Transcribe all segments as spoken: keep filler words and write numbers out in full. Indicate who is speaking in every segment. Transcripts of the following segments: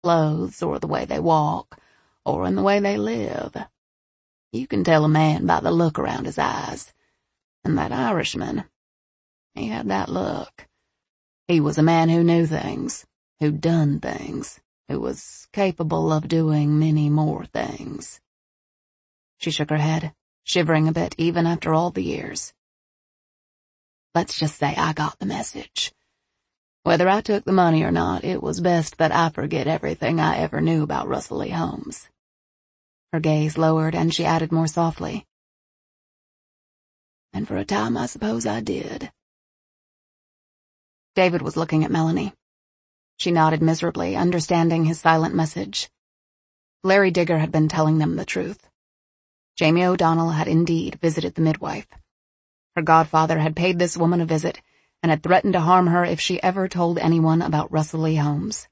Speaker 1: clothes or the way they walk or in the way they live. You can tell a man by the look around his eyes. And that Irishman, he had that look. He was a man who knew things, who'd done things, who was capable of doing many more things. She shook her head, shivering a bit even after all the years. Let's just say I got the message. Whether I took the money or not, it was best that I forget everything I ever knew about Russell Lee Holmes. Her gaze lowered, and she added more softly, and for a time I suppose I did. David was looking at Melanie. She nodded miserably, understanding his silent message. Larry Digger had been telling them the truth. Jamie O'Donnell had indeed visited the midwife. Her godfather had paid this woman a visit and had threatened to harm her if she ever told anyone about Russell Lee Holmes.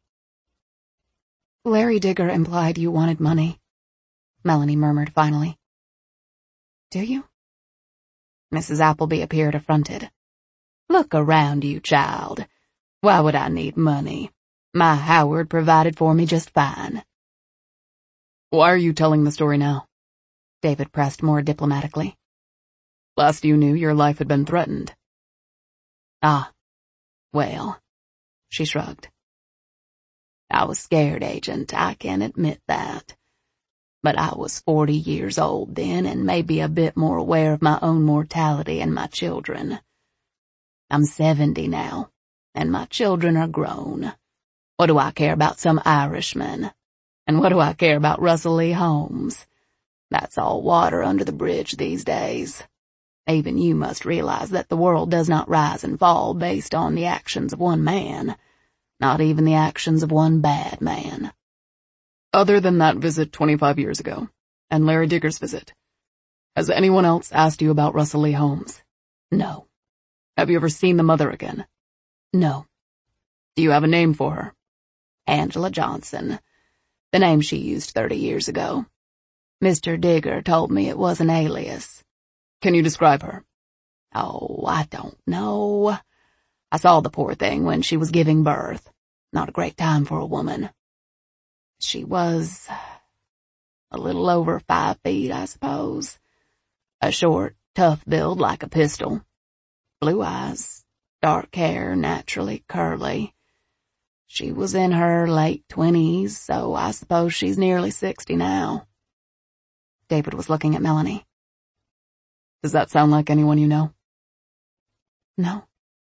Speaker 1: Larry Digger implied you wanted money, Melanie murmured finally. Do you? Missus Appleby appeared affronted. Look around you, child. Why would I need money? My Howard provided for me just fine. Why are you telling the story now? David pressed more diplomatically. Last you knew, your life had been threatened. Ah, well, she shrugged. I was scared, Agent, I can admit that. But I was forty years old then and maybe a bit more aware of my own mortality and my children. I'm seventy now, and my children are grown. What do I care about some Irishman? And what do I care about Russell Lee Holmes? That's all water under the bridge these days. Even you must realize that the world does not rise and fall based on the actions of one man, not even the actions of one bad man. Other than that visit twenty-five years ago, and Larry Digger's visit, has anyone else asked you about Russell Lee Holmes? No. Have you ever seen the mother again? No. Do you have a name for her? Angela Johnson, the name she used thirty years ago. Mister Digger told me it was an alias. Can you describe her? Oh, I don't know. I saw the poor thing when she was giving birth. Not a great time for a woman. She was a little over five feet, I suppose. A short, tough build like a pistol. Blue eyes, dark hair, naturally curly. She was in her late twenties, so I suppose she's nearly sixty now. David was looking at Melanie. Does that sound like anyone you know? No.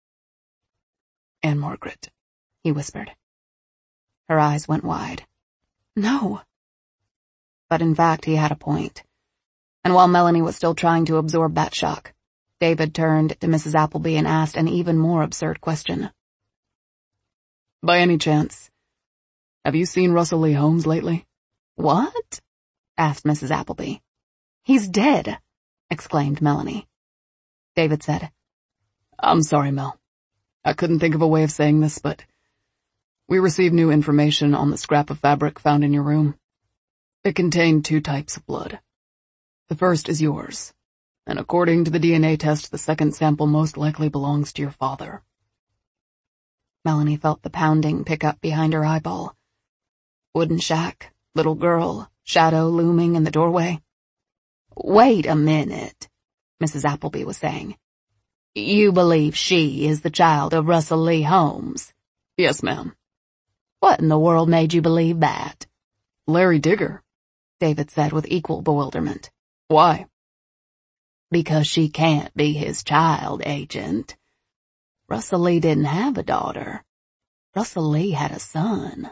Speaker 1: Anne Margaret, he whispered. Her eyes went wide. No. But in fact, he had a point. And while Melanie was still trying to absorb that shock, David turned to Missus Appleby and asked an even more absurd question. By any chance, have you seen Russell Lee Holmes lately? What? Asked Missus Appleby. He's dead, exclaimed Melanie. David said, I'm sorry, Mel. I couldn't think of a way of saying this, but we received new information on the scrap of fabric found in your room. It contained two types of blood. The first is yours, and according to the D N A test, the second sample most likely belongs to your father. Melanie felt the pounding pick up behind her eyeball. Wooden shack, little girl, shadow looming in the doorway. Wait a minute, Missus Appleby was saying. You believe she is the child of Russell Lee Holmes? Yes, ma'am. What in the world made you believe that? Larry Digger, David said with equal bewilderment. Why? Because she can't be his child, Agent. Russell Lee didn't have a daughter. Russell Lee had a son.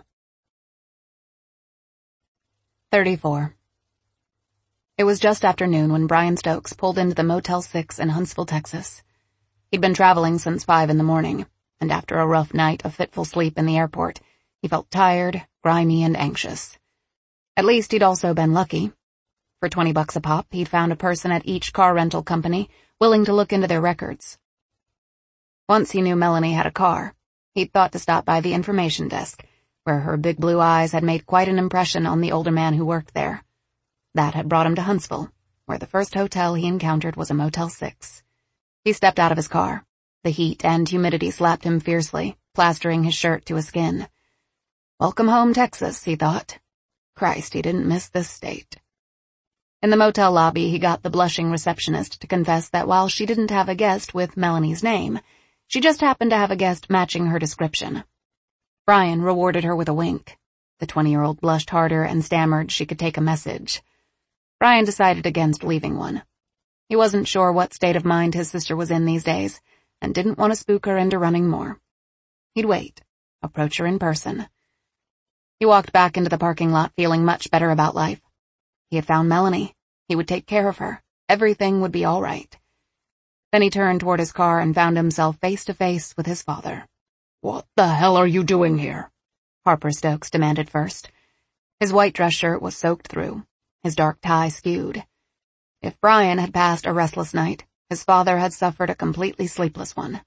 Speaker 1: thirty-four. It was just after noon when Brian Stokes pulled into the Motel six in Huntsville, Texas. He'd been traveling since five in the morning, and after a rough night of fitful sleep in the airport, he felt tired, grimy, and anxious. At least he'd also been lucky. For twenty bucks a pop, he'd found a person at each car rental company willing to look into their records. Once he knew Melanie had a car, he'd thought to stop by the information desk, where her big blue eyes had made quite an impression on the older man who worked there. That had brought him to Huntsville, where the first hotel he encountered was a Motel six. He stepped out of his car. The heat and humidity slapped him fiercely, plastering his shirt to his skin. Welcome home, Texas, he thought. Christ, he didn't miss this state. In the motel lobby, he got the blushing receptionist to confess that while she didn't have a guest with Melanie's name, she just happened to have a guest matching her description. Brian rewarded her with a wink. The twenty-year-old blushed harder and stammered she could take a message. Brian decided against leaving one. He wasn't sure what state of mind his sister was in these days, and didn't want to spook her into running more. He'd wait, approach her in person. He walked back into the parking lot feeling much better about life. He had found Melanie. He would take care of her. Everything would be all right. Then he turned toward his car and found himself face to face with his father. "What the hell are you doing here?" Harper Stokes demanded first. His white dress shirt was soaked through, his dark tie skewed. If Brian had passed a restless night, his father had suffered a completely sleepless one.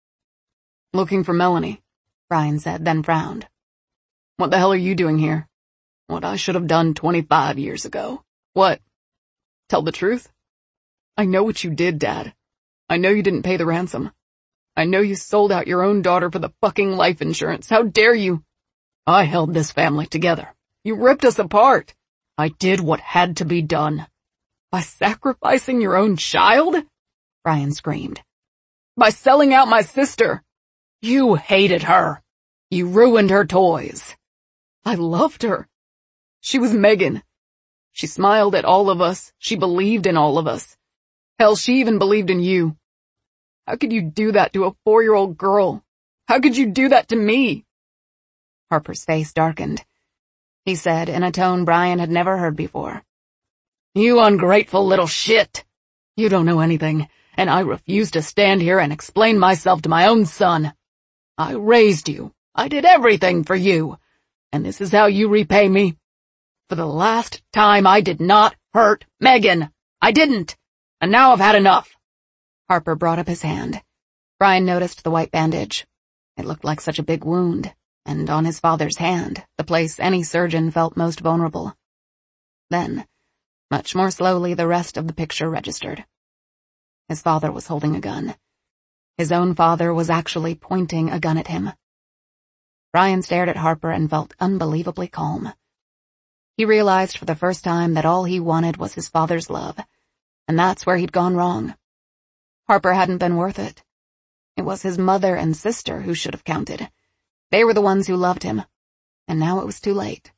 Speaker 1: "Looking for Melanie," Brian said, then frowned. "What the hell are you doing here?" "What I should have done twenty-five years ago." "What? Tell the truth?" "I know what you did, Dad. I know you didn't pay the ransom. I know you sold out your own daughter for the fucking life insurance. How dare you?" "I held this family together. You ripped us apart." "I did what had to be done." "By sacrificing your own child?" Brian screamed. "By selling out my sister." "You hated her. You ruined her toys." "I loved her. She was Megan. She smiled at all of us. She believed in all of us. Hell, she even believed in you. How could you do that to a four-year-old girl? How could you do that to me?" Harper's face darkened. He said in a tone Brian had never heard before, "You ungrateful little shit. You don't know anything, and I refuse to stand here and explain myself to my own son. I raised you. I did everything for you. And this is how you repay me? For the last time, I did not hurt Megan. I didn't. And now I've had enough." Harper brought up his hand. Brian noticed the white bandage. It looked like such a big wound, and on his father's hand, the place any surgeon felt most vulnerable. Then, much more slowly, the rest of the picture registered. His father was holding a gun. His own father was actually pointing a gun at him. Brian stared at Harper and felt unbelievably calm. He realized for the first time that all he wanted was his father's love, and that's where he'd gone wrong. Harper hadn't been worth it. It was his mother and sister who should have counted. They were the ones who loved him, and now it was too late.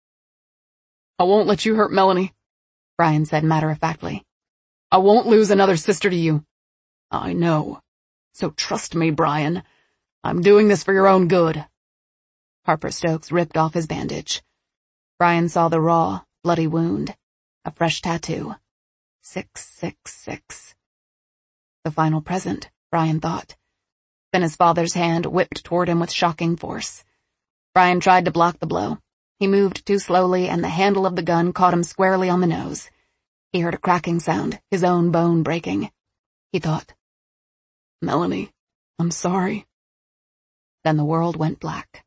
Speaker 1: "I won't let you hurt Melanie," Brian said matter-of-factly. "I won't lose another sister to you." "I know. So trust me, Brian. I'm doing this for your own good." Harper Stokes ripped off his bandage. Brian saw the raw, bloody wound. A fresh tattoo. six six six. The final present, Brian thought. Then his father's hand whipped toward him with shocking force. Brian tried to block the blow. He moved too slowly, and the handle of the gun caught him squarely on the nose. He heard a cracking sound, his own bone breaking. He thought, "Melanie, I'm sorry." Then the world went black.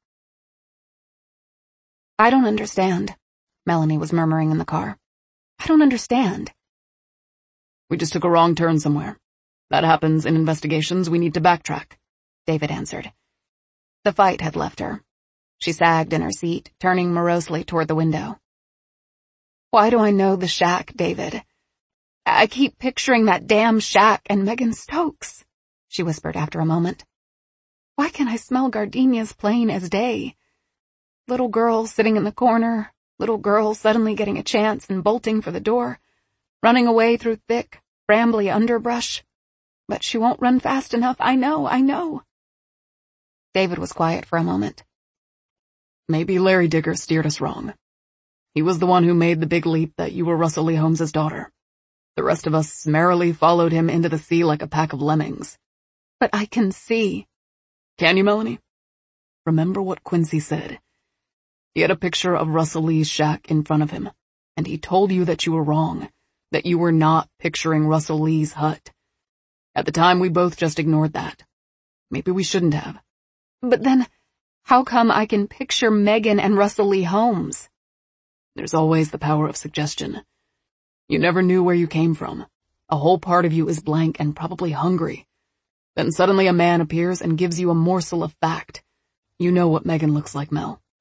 Speaker 1: "I don't understand," Melanie was murmuring in the car. "I don't understand." "We just took a wrong turn somewhere. That happens in investigations. We need to backtrack," David answered. The fight had left her. She sagged in her seat, turning morosely toward the window. "Why do I know the shack, David? I keep picturing that damn shack and Megan Stokes," she whispered after a moment. "Why can I smell gardenias plain as day? Little girl sitting in the corner, little girl suddenly getting a chance and bolting for the door, running away through thick, brambly underbrush. But she won't run fast enough, I know, I know." David was quiet for a moment. "Maybe Larry Digger steered us wrong. He was the one who made the big leap that you were Russell Lee Holmes's daughter. The rest of us merrily followed him into the sea like a pack of lemmings." "But I can see." "Can you, Melanie? Remember what Quincy said. He had a picture of Russell Lee's shack in front of him, and he told you that you were wrong, that you were not picturing Russell Lee's hut. At the time, we both just ignored that. Maybe we shouldn't have." "But then, how come I can picture Megan and Russell Lee Holmes?" "There's always the power of suggestion. You never knew where you came from. A whole part of you is blank and probably hungry. Then suddenly a man appears and gives you a morsel of fact. You know what Megan looks like, Mel.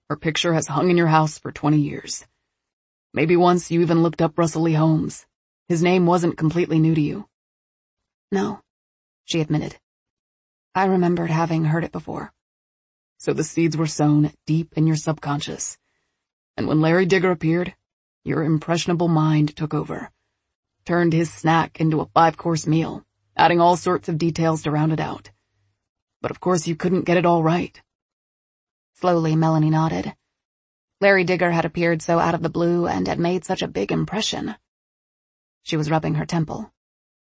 Speaker 2: Her picture has hung in your house for twenty years. Maybe once you even looked up Russell Lee Holmes. His name wasn't completely new to you.
Speaker 1: No, she admitted. I remembered having heard it before.
Speaker 2: So the seeds were sown deep in your subconscious. And when Larry Digger appeared, your impressionable mind took over, turned his snack into a five-course meal, adding all sorts of details to round it out. But of course you couldn't get it all right.
Speaker 1: Slowly, Melanie nodded. Larry Digger had appeared so out of the blue and had made such a big impression. She was rubbing her temple.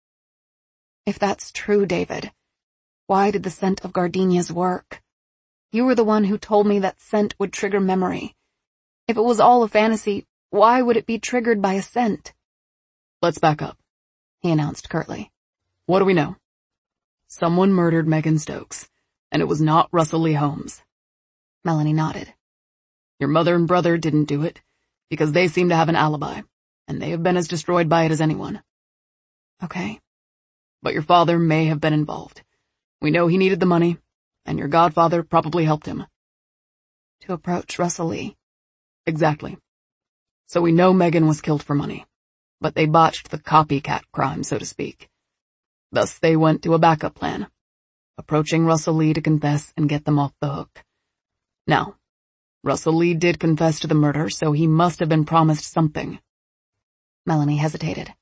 Speaker 1: If that's true, David, why did the scent of gardenias work? You were the one who told me that scent would trigger memory. If it was all a fantasy, why would it be triggered by a scent?
Speaker 2: Let's back up,
Speaker 1: he announced curtly.
Speaker 2: What do we know? Someone murdered Megan Stokes, and it was not Russell Lee Holmes.
Speaker 1: Melanie nodded.
Speaker 2: Your mother and brother didn't do it, because they seem to have an alibi, and they have been as destroyed by it as anyone.
Speaker 1: Okay.
Speaker 2: But your father may have been involved. We know he needed the money, and your godfather probably helped him.
Speaker 1: To approach Russell Lee.
Speaker 2: Exactly. So we know Megan was killed for money, but they botched the copycat crime, so to speak. Thus they went to a backup plan, approaching Russell Lee to confess and get them off the hook. Now, Russell Lee did confess to the murder, so he must have been promised something.
Speaker 1: Melanie hesitated.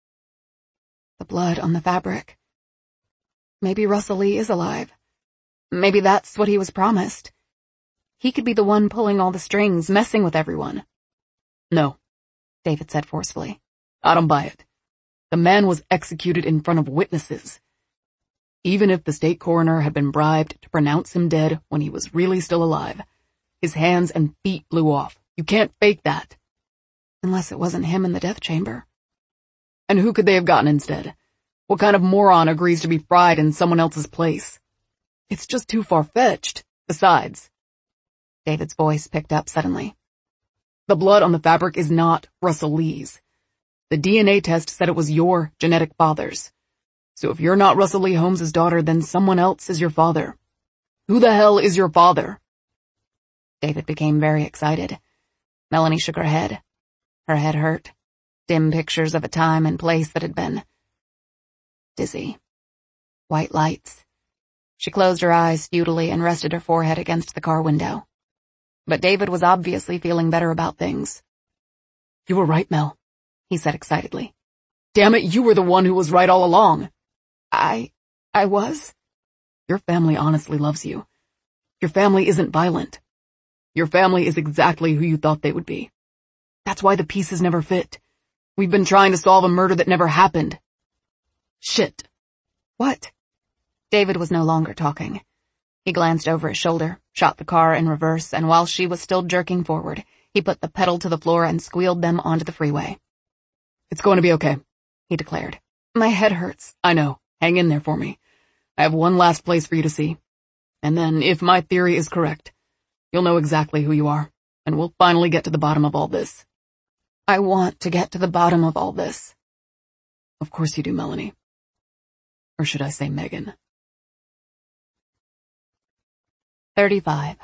Speaker 1: The blood on the fabric. Maybe Russell Lee is alive. Maybe that's what he was promised. He could be the one pulling all the strings, messing with everyone.
Speaker 2: No,
Speaker 1: David said forcefully.
Speaker 2: I don't buy it. The man was executed in front of witnesses. Even if the state coroner had been bribed to pronounce him dead when he was really still alive, his hands and feet blew off. You can't fake that.
Speaker 1: Unless it wasn't him in the death chamber.
Speaker 2: And who could they have gotten instead? What kind of moron agrees to be fried in someone else's place? It's just too far-fetched. Besides,
Speaker 1: David's voice picked up suddenly.
Speaker 2: The blood on the fabric is not Russell Lee's. The D N A test said it was your genetic father's. So if you're not Russell Lee Holmes' daughter, then someone else is your father. Who the hell is your father?
Speaker 1: David became very excited. Melanie shook her head. Her head hurt. Dim pictures of a time and place that had been dizzy. White lights. She closed her eyes futilely and rested her forehead against the car window. But David was obviously feeling better about things.
Speaker 2: You were right, Mel,
Speaker 1: he said excitedly.
Speaker 2: Damn it, you were the one who was right all along.
Speaker 1: I... I was?
Speaker 2: Your family honestly loves you. Your family isn't violent. Your family is exactly who you thought they would be. That's why the pieces never fit. We've been trying to solve a murder that never happened. Shit.
Speaker 1: What? David was no longer talking. He glanced over his shoulder, shot the car in reverse, and while she was still jerking forward, he put the pedal to the floor and squealed them onto the freeway.
Speaker 2: It's going to be okay,
Speaker 1: he declared. My head hurts.
Speaker 2: I know. Hang in there for me. I have one last place for you to see. And then, if my theory is correct, you'll know exactly who you are, and we'll finally get to the bottom of all this.
Speaker 1: I want to get to the bottom of all this.
Speaker 2: Of course you do, Melanie. Or should I say Megan?
Speaker 1: thirty-five.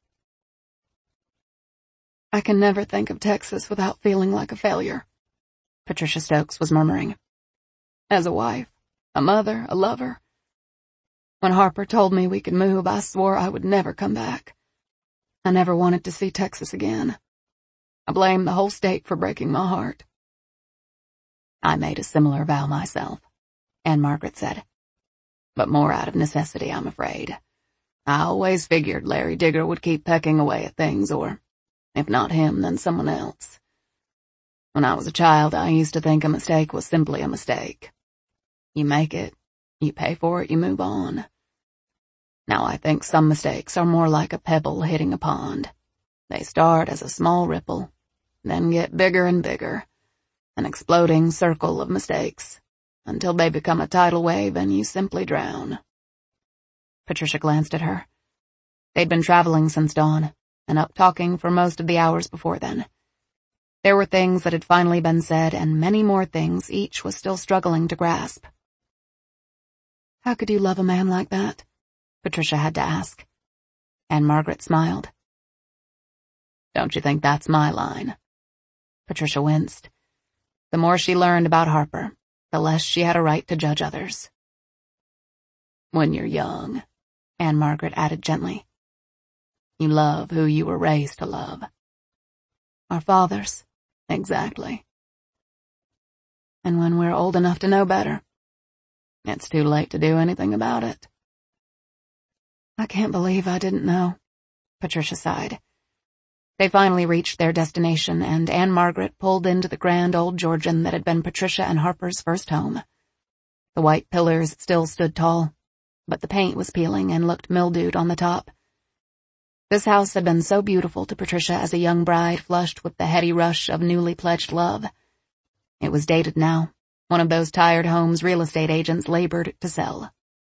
Speaker 1: I can never think of Texas without feeling like a failure, Patricia Stokes was murmuring. As a wife, a mother, a lover. When Harper told me we could move, I swore I would never come back. I never wanted to see Texas again. I blame the whole state for breaking my heart. I made a similar vow myself, Anne Margaret said. But more out of necessity, I'm afraid. I always figured Larry Digger would keep pecking away at things, or, if not him, then someone else. When I was a child, I used to think a mistake was simply a mistake. You make it, you pay for it, you move on. Now I think some mistakes are more like a pebble hitting a pond. They start as a small ripple, then get bigger and bigger, an exploding circle of mistakes, until they become a tidal wave and you simply drown. Patricia glanced at her. They'd been traveling since dawn, and up talking for most of the hours before then. There were things that had finally been said, and many more things each was still struggling to grasp. How could you love a man like that? Patricia had to ask. Anne Margaret smiled. Don't you think that's my line? Patricia winced. The more she learned about Harper, the less she had a right to judge others. When you're young, Anne-Margaret added gently, you love who you were raised to love. Our fathers. Exactly. And when we're old enough to know better, it's too late to do anything about it. I can't believe I didn't know, Patricia sighed. They finally reached their destination, and Anne-Margaret pulled into the grand old Georgian that had been Patricia and Harper's first home. The white pillars still stood tall, but the paint was peeling and looked mildewed on the top. This house had been so beautiful to Patricia as a young bride flushed with the heady rush of newly pledged love. It was dated now, one of those tired homes real estate agents labored to sell.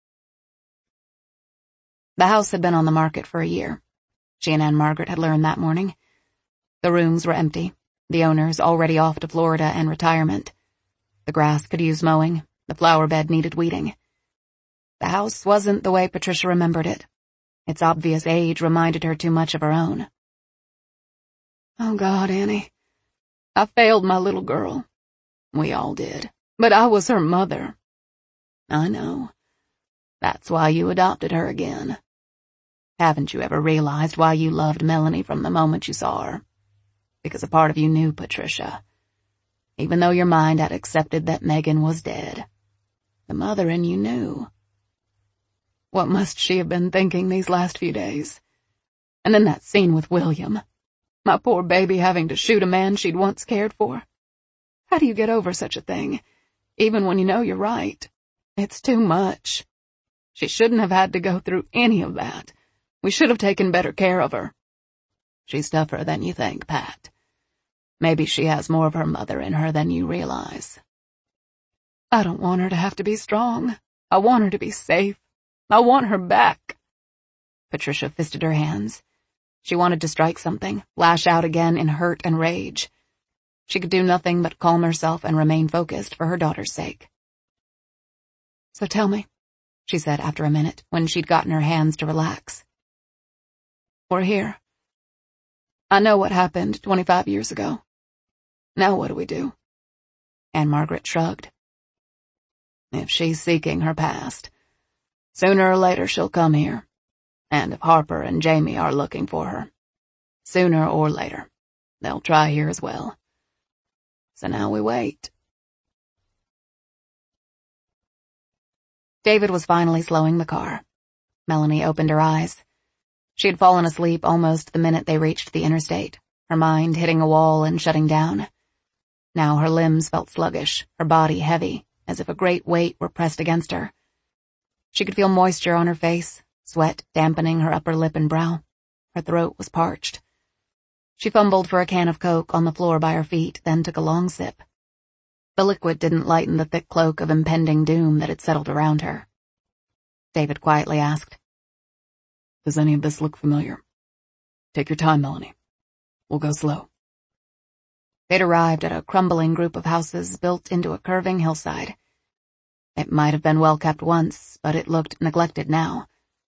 Speaker 1: The house had been on the market for a year. She and Anne-Margaret had learned that morning. The rooms were empty, the owners already off to Florida and retirement. The grass could use mowing, the flower bed needed weeding. The house wasn't the way Patricia remembered it. Its obvious age reminded her too much of her own. Oh God, Annie. I failed my little girl. We all did. But I was her mother. I know. That's why you adopted her again. Haven't you ever realized why you loved Melanie from the moment you saw her? Because a part of you knew Patricia. Even though your mind had accepted that Megan was dead. The mother in you knew. What must she have been thinking these last few days? And then that scene with William. My poor baby having to shoot a man she'd once cared for. How do you get over such a thing, even when you know you're right? It's too much. She shouldn't have had to go through any of that. We should have taken better care of her. She's tougher than you think, Pat. Maybe she has more of her mother in her than you realize. I don't want her to have to be strong. I want her to be safe. I want her back. Patricia fisted her hands. She wanted to strike something, lash out again in hurt and rage. She could do nothing but calm herself and remain focused for her daughter's sake. So tell me, she said after a minute, when she'd gotten her hands to relax. We're here. I know what happened twenty-five years ago. Now what do we do? Anne-Margaret shrugged. If she's seeking her past, sooner or later she'll come here. And if Harper and Jamie are looking for her, sooner or later, they'll try here as well. So now we wait. David was finally slowing the car. Melanie opened her eyes. She had fallen asleep almost the minute they reached the interstate, her mind hitting a wall and shutting down. Now her limbs felt sluggish, her body heavy, as if a great weight were pressed against her. She could feel moisture on her face, sweat dampening her upper lip and brow. Her throat was parched. She fumbled for a can of Coke on the floor by her feet, then took a long sip. The liquid didn't lighten the thick cloak of impending doom that had settled around her. David quietly asked, Does any of this look familiar? Take your time, Melanie. We'll go slow. They'd arrived at a crumbling group of houses built into a curving hillside. It might have been well kept once, but it looked neglected now.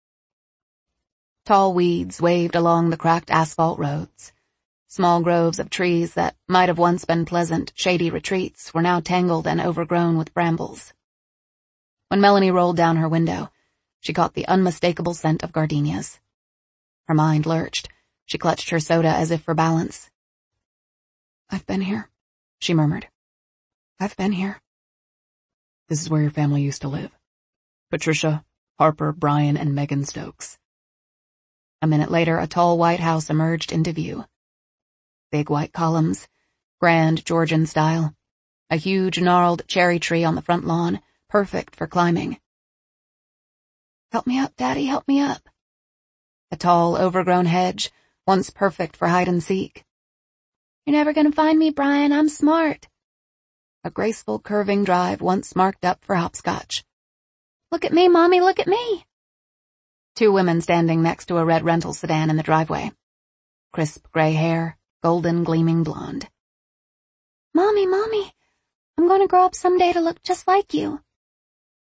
Speaker 1: Tall weeds waved along the cracked asphalt roads. Small groves of trees that might have once been pleasant, shady retreats were now tangled and overgrown with brambles. When Melanie rolled down her window, she caught the unmistakable scent of gardenias. Her mind lurched. She clutched her soda as if for balance. I've been here, she murmured. I've been here. This is where your family used to live. Patricia, Harper, Brian, and Megan Stokes. A minute later, a tall white house emerged into view. Big white columns, grand Georgian style. A huge gnarled cherry tree on the front lawn, perfect for climbing. Help me up, Daddy, help me up. A tall, overgrown hedge, once perfect for hide and seek. You're never gonna find me, Brian, I'm smart. A graceful curving drive once marked up for hopscotch. Look at me, Mommy, look at me. Two women standing next to a red rental sedan in the driveway. Crisp gray hair, golden gleaming blonde. Mommy, Mommy, I'm going to grow up someday to look just like you.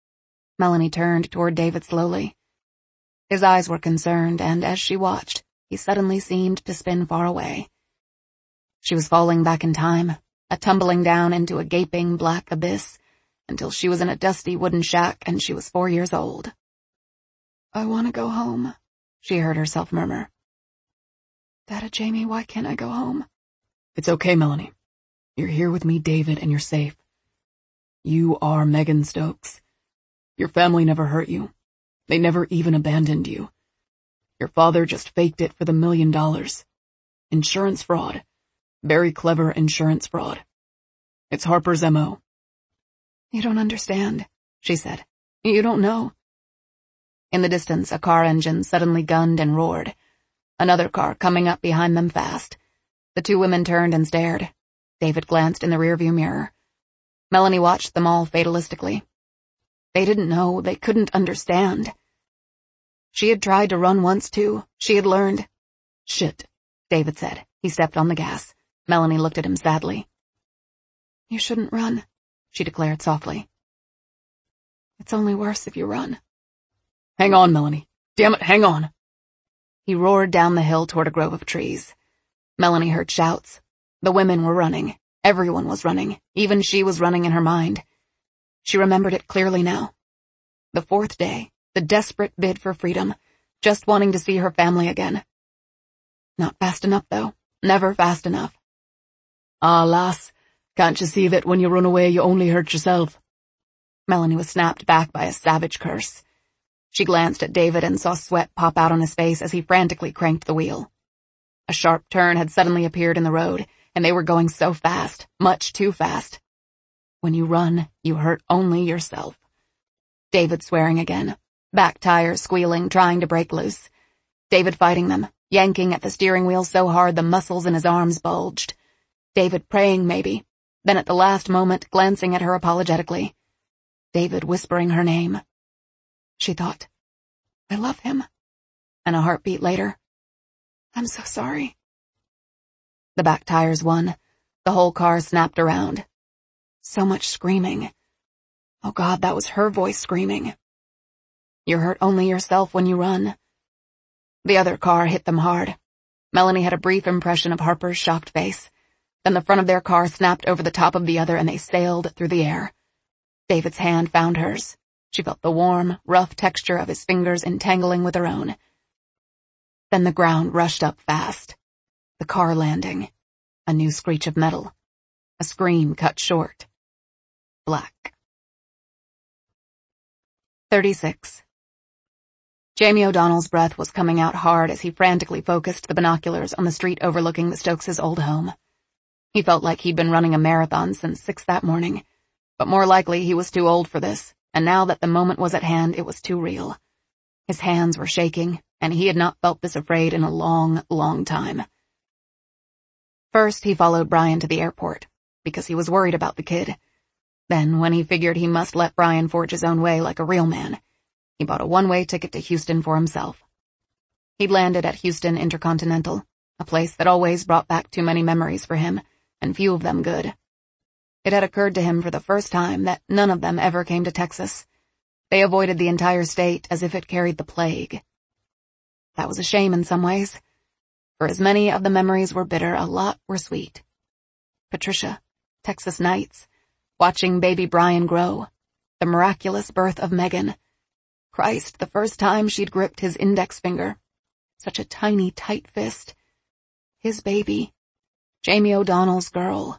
Speaker 1: Melanie turned toward David slowly. His eyes were concerned, and as she watched, he suddenly seemed to spin far away. She was falling back in time, a tumbling down into a gaping black abyss, until she was in a dusty wooden shack and she was four years old. "I want to go home," she heard herself murmur. "Dada Jamie, why can't I go home?"
Speaker 2: "It's okay, Melanie. You're here with me, David, and you're safe. You are Megan Stokes. Your family never hurt you. They never even abandoned you. Your father just faked it for the million dollars. Insurance fraud. Very clever insurance fraud. It's Harper's M O.
Speaker 1: "You don't understand," she said. "You don't know." In the distance, a car engine suddenly gunned and roared. Another car coming up behind them fast. The two women turned and stared. David glanced in the rearview mirror. Melanie watched them all fatalistically. They didn't know, they couldn't understand. She had tried to run once too. She had learned. "Shit," David said. He stepped on the gas. Melanie looked at him sadly. "You shouldn't run," she declared softly. "It's only worse if you run."
Speaker 2: "Hang on, Melanie. Damn it, hang on."
Speaker 1: He roared down the hill toward a grove of trees. Melanie heard shouts. The women were running. Everyone was running. Even she was running in her mind. She remembered it clearly now. The fourth day, the desperate bid for freedom, just wanting to see her family again. Not fast enough, though. Never fast enough.
Speaker 2: "Ah, lass, can't you see that when you run away you only hurt yourself?"
Speaker 1: Melanie was snapped back by a savage curse. She glanced at David and saw sweat pop out on his face as he frantically cranked the wheel. A sharp turn had suddenly appeared in the road, and they were going so fast, much too fast. When you run, you hurt only yourself. David swearing again. Back tires squealing, trying to break loose. David fighting them, yanking at the steering wheel so hard the muscles in his arms bulged. David praying maybe, then at the last moment glancing at her apologetically. David whispering her name. She thought, "I love him." And a heartbeat later, "I'm so sorry." The back tires won. The whole car snapped around. So much screaming. Oh God, that was her voice screaming. You hurt only yourself when you run. The other car hit them hard. Melanie had a brief impression of Harper's shocked face. Then the front of their car snapped over the top of the other and they sailed through the air. David's hand found hers. She felt the warm, rough texture of his fingers entangling with her own. Then the ground rushed up fast. The car landing. A new screech of metal. A scream cut short. Black. thirty-six. Jamie O'Donnell's breath was coming out hard as he frantically focused the binoculars on the street overlooking the Stokes' old home. He felt like he'd been running a marathon since six that morning, but more likely he was too old for this, and now that the moment was at hand, it was too real. His hands were shaking, and he had not felt this afraid in a long, long time. First, he followed Brian to the airport, because he was worried about the kid. Then, when he figured he must let Brian forge his own way like a real man, he bought a one-way ticket to Houston for himself. He'd landed at Houston Intercontinental, a place that always brought back too many memories for him, and few of them good. It had occurred to him for the first time that none of them ever came to Texas. They avoided the entire state as if it carried the plague. That was a shame in some ways. For as many of the memories were bitter, a lot were sweet. Patricia, Texas nights, watching baby Brian grow, the miraculous birth of Megan. Christ, the first time she'd gripped his index finger. Such a tiny, tight fist. His baby. Jamie O'Donnell's girl.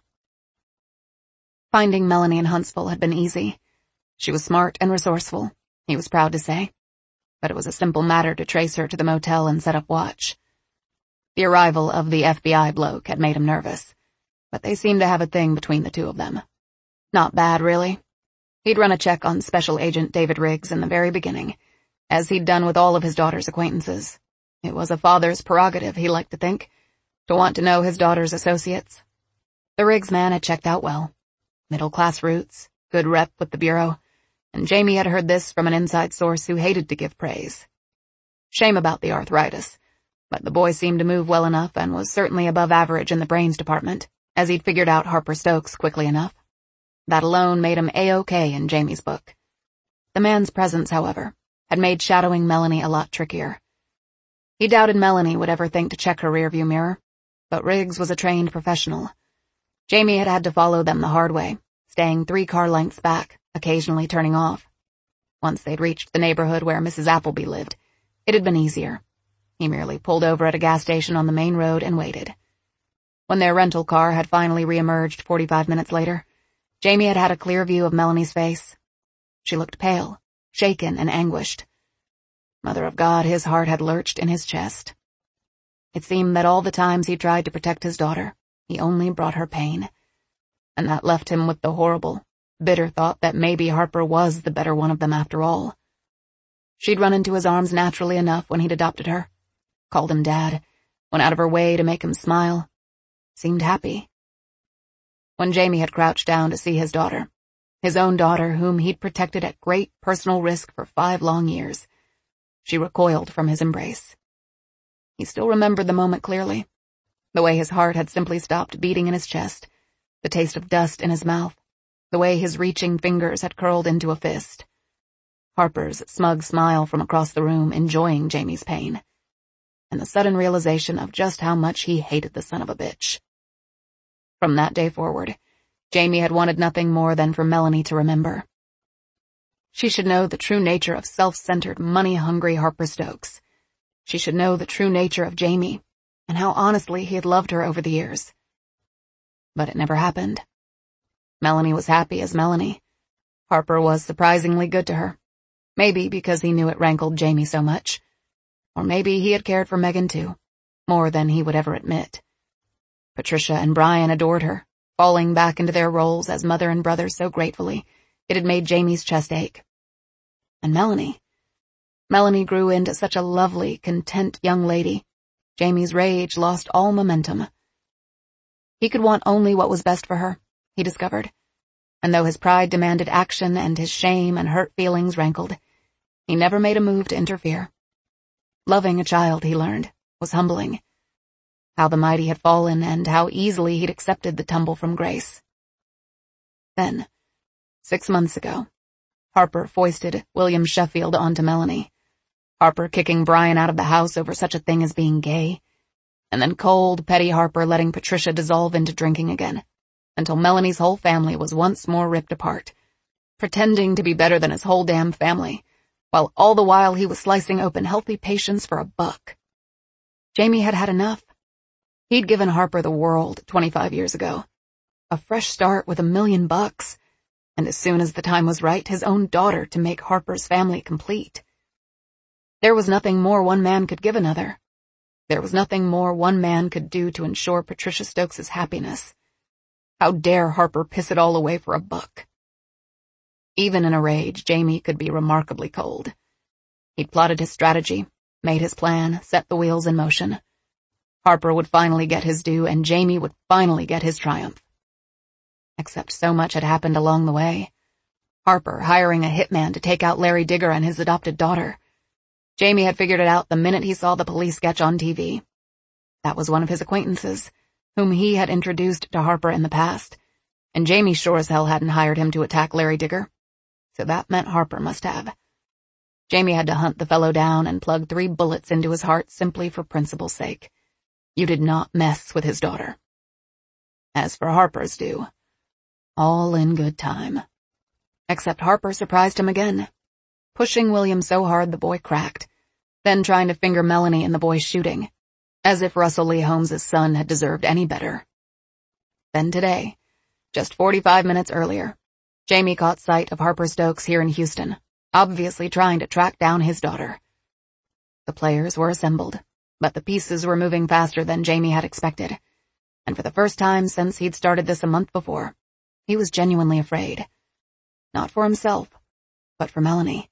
Speaker 1: Finding Melanie in Huntsville had been easy. She was smart and resourceful, he was proud to say. But it was a simple matter to trace her to the motel and set up watch. The arrival of the F B I bloke had made him nervous, but they seemed to have a thing between the two of them. Not bad, really. He'd run a check on Special Agent David Riggs in the very beginning, as he'd done with all of his daughter's acquaintances. It was a father's prerogative, he liked to think, to want to know his daughter's associates. The Riggs man had checked out well. Middle-class roots, good rep with the Bureau, and Jamie had heard this from an inside source who hated to give praise. Shame about the arthritis, but the boy seemed to move well enough and was certainly above average in the brains department, as he'd figured out Harper Stokes quickly enough. That alone made him A-OK in Jamie's book. The man's presence, however, had made shadowing Melanie a lot trickier. He doubted Melanie would ever think to check her rearview mirror, but Riggs was a trained professional. Jamie had had to follow them the hard way, staying three car lengths back, occasionally turning off. Once they'd reached the neighborhood where Missus Appleby lived, it had been easier. He merely pulled over at a gas station on the main road and waited. When their rental car had finally re-emerged forty-five minutes later, Jamie had had a clear view of Melanie's face. She looked pale, shaken, and anguished. Mother of God, his heart had lurched in his chest. It seemed that all the times he tried to protect his daughter, he only brought her pain. And that left him with the horrible, bitter thought that maybe Harper was the better one of them after all. She'd run into his arms naturally enough when he'd adopted her, called him Dad, went out of her way to make him smile, seemed happy. When Jamie had crouched down to see his daughter, his own daughter whom he'd protected at great personal risk for five long years, she recoiled from his embrace. He still remembered the moment clearly, the way his heart had simply stopped beating in his chest, the taste of dust in his mouth, the way his reaching fingers had curled into a fist. Harper's smug smile from across the room enjoying Jamie's pain, and the sudden realization of just how much he hated the son of a bitch. From that day forward, Jamie had wanted nothing more than for Melanie to remember. She should know the true nature of self-centered, money-hungry Harper Stokes. She should know the true nature of Jamie, and how honestly he had loved her over the years. But it never happened. Melanie was happy as Melanie. Harper was surprisingly good to her. Maybe because he knew it rankled Jamie so much. Or maybe he had cared for Megan too, more than he would ever admit. Patricia and Brian adored her, falling back into their roles as mother and brother so gratefully, it had made Jamie's chest ache. And Melanie. Melanie grew into such a lovely, content young lady. Jamie's rage lost all momentum. He could want only what was best for her, he discovered. And though his pride demanded action and his shame and hurt feelings rankled, he never made a move to interfere. Loving a child, he learned, was humbling. How the mighty had fallen and how easily he'd accepted the tumble from grace. Then, six months ago, Harper foisted William Sheffield onto Melanie. Harper kicking Brian out of the house over such a thing as being gay. And then cold, petty Harper letting Patricia dissolve into drinking again, until Melanie's whole family was once more ripped apart, pretending to be better than his whole damn family, while all the while he was slicing open healthy patients for a buck. Jamie had had enough. He'd given Harper the world twenty-five years ago. A fresh start with a million bucks, and as soon as the time was right, his own daughter to make Harper's family complete. There was nothing more one man could give another. There was nothing more one man could do to ensure Patricia Stokes' happiness. How dare Harper piss it all away for a buck? Even in a rage, Jamie could be remarkably cold. He'd plotted his strategy, made his plan, set the wheels in motion. Harper would finally get his due, and Jamie would finally get his triumph. Except so much had happened along the way. Harper hiring a hitman to take out Larry Digger and his adopted daughter. Jamie had figured it out the minute he saw the police sketch on T V. That was one of his acquaintances, whom he had introduced to Harper in the past, and Jamie sure as hell hadn't hired him to attack Larry Digger. So that meant Harper must have. Jamie had to hunt the fellow down and plug three bullets into his heart simply for principle's sake. You did not mess with his daughter. As for Harper's due, all in good time. Except Harper surprised him again, pushing William so hard the boy cracked, then trying to finger Melanie in the boy's shooting, as if Russell Lee Holmes' son had deserved any better. Then today, just forty-five minutes earlier, Jamie caught sight of Harper Stokes here in Houston, obviously trying to track down his daughter. The players were assembled, but the pieces were moving faster than Jamie had expected, and for the first time since he'd started this a month before, he was genuinely afraid. Not for himself, but for Melanie.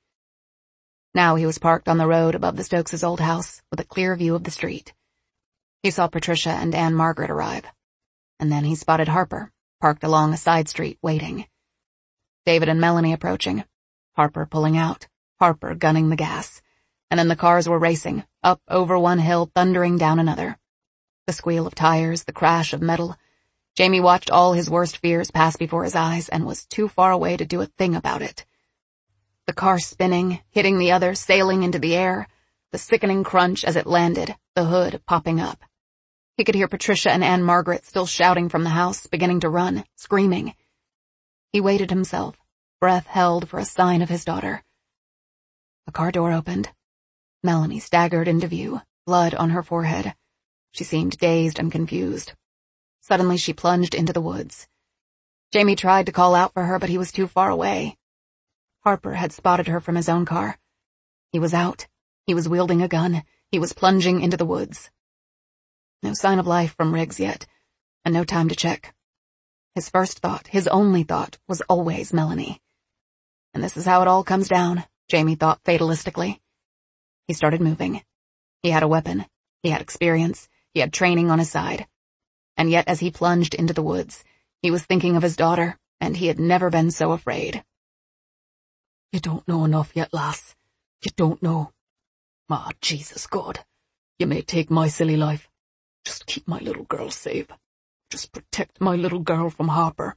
Speaker 1: Now he was parked on the road above the Stokes' old house with a clear view of the street. He saw Patricia and Anne Margaret arrive, and then he spotted Harper, parked along a side street, waiting. David and Melanie approaching, Harper pulling out, Harper gunning the gas, and then the cars were racing, up over one hill, thundering down another. The squeal of tires, the crash of metal. Jamie watched all his worst fears pass before his eyes and was too far away to do a thing about it. The car spinning, hitting the other, sailing into the air. the sickening crunch as it landed, the hood popping up. He could hear Patricia and Anne Margaret still shouting from the house, beginning to run, screaming. He weighted himself, breath held for a sign of his daughter. The car door opened. Melanie staggered into view, blood on her forehead. She seemed dazed and confused. Suddenly she plunged into the woods. Jamie tried to call out for her, but he was too far away. Harper had spotted her from his own car. He was out. He was wielding a gun. He was plunging into the woods. No sign of life from Riggs yet, and no time to check. His first thought, his only thought, was always Melanie. And this is how it all comes down, Jamie thought fatalistically. He started moving. He had a weapon. He had experience. He had training on his side. And yet as he plunged into the woods, he was thinking of his daughter, and he had never been so afraid.
Speaker 2: You don't know enough yet, lass. You don't know. Ah, Jesus God. You may take my silly life. Just keep my little girl safe. Just protect my little girl from Harper.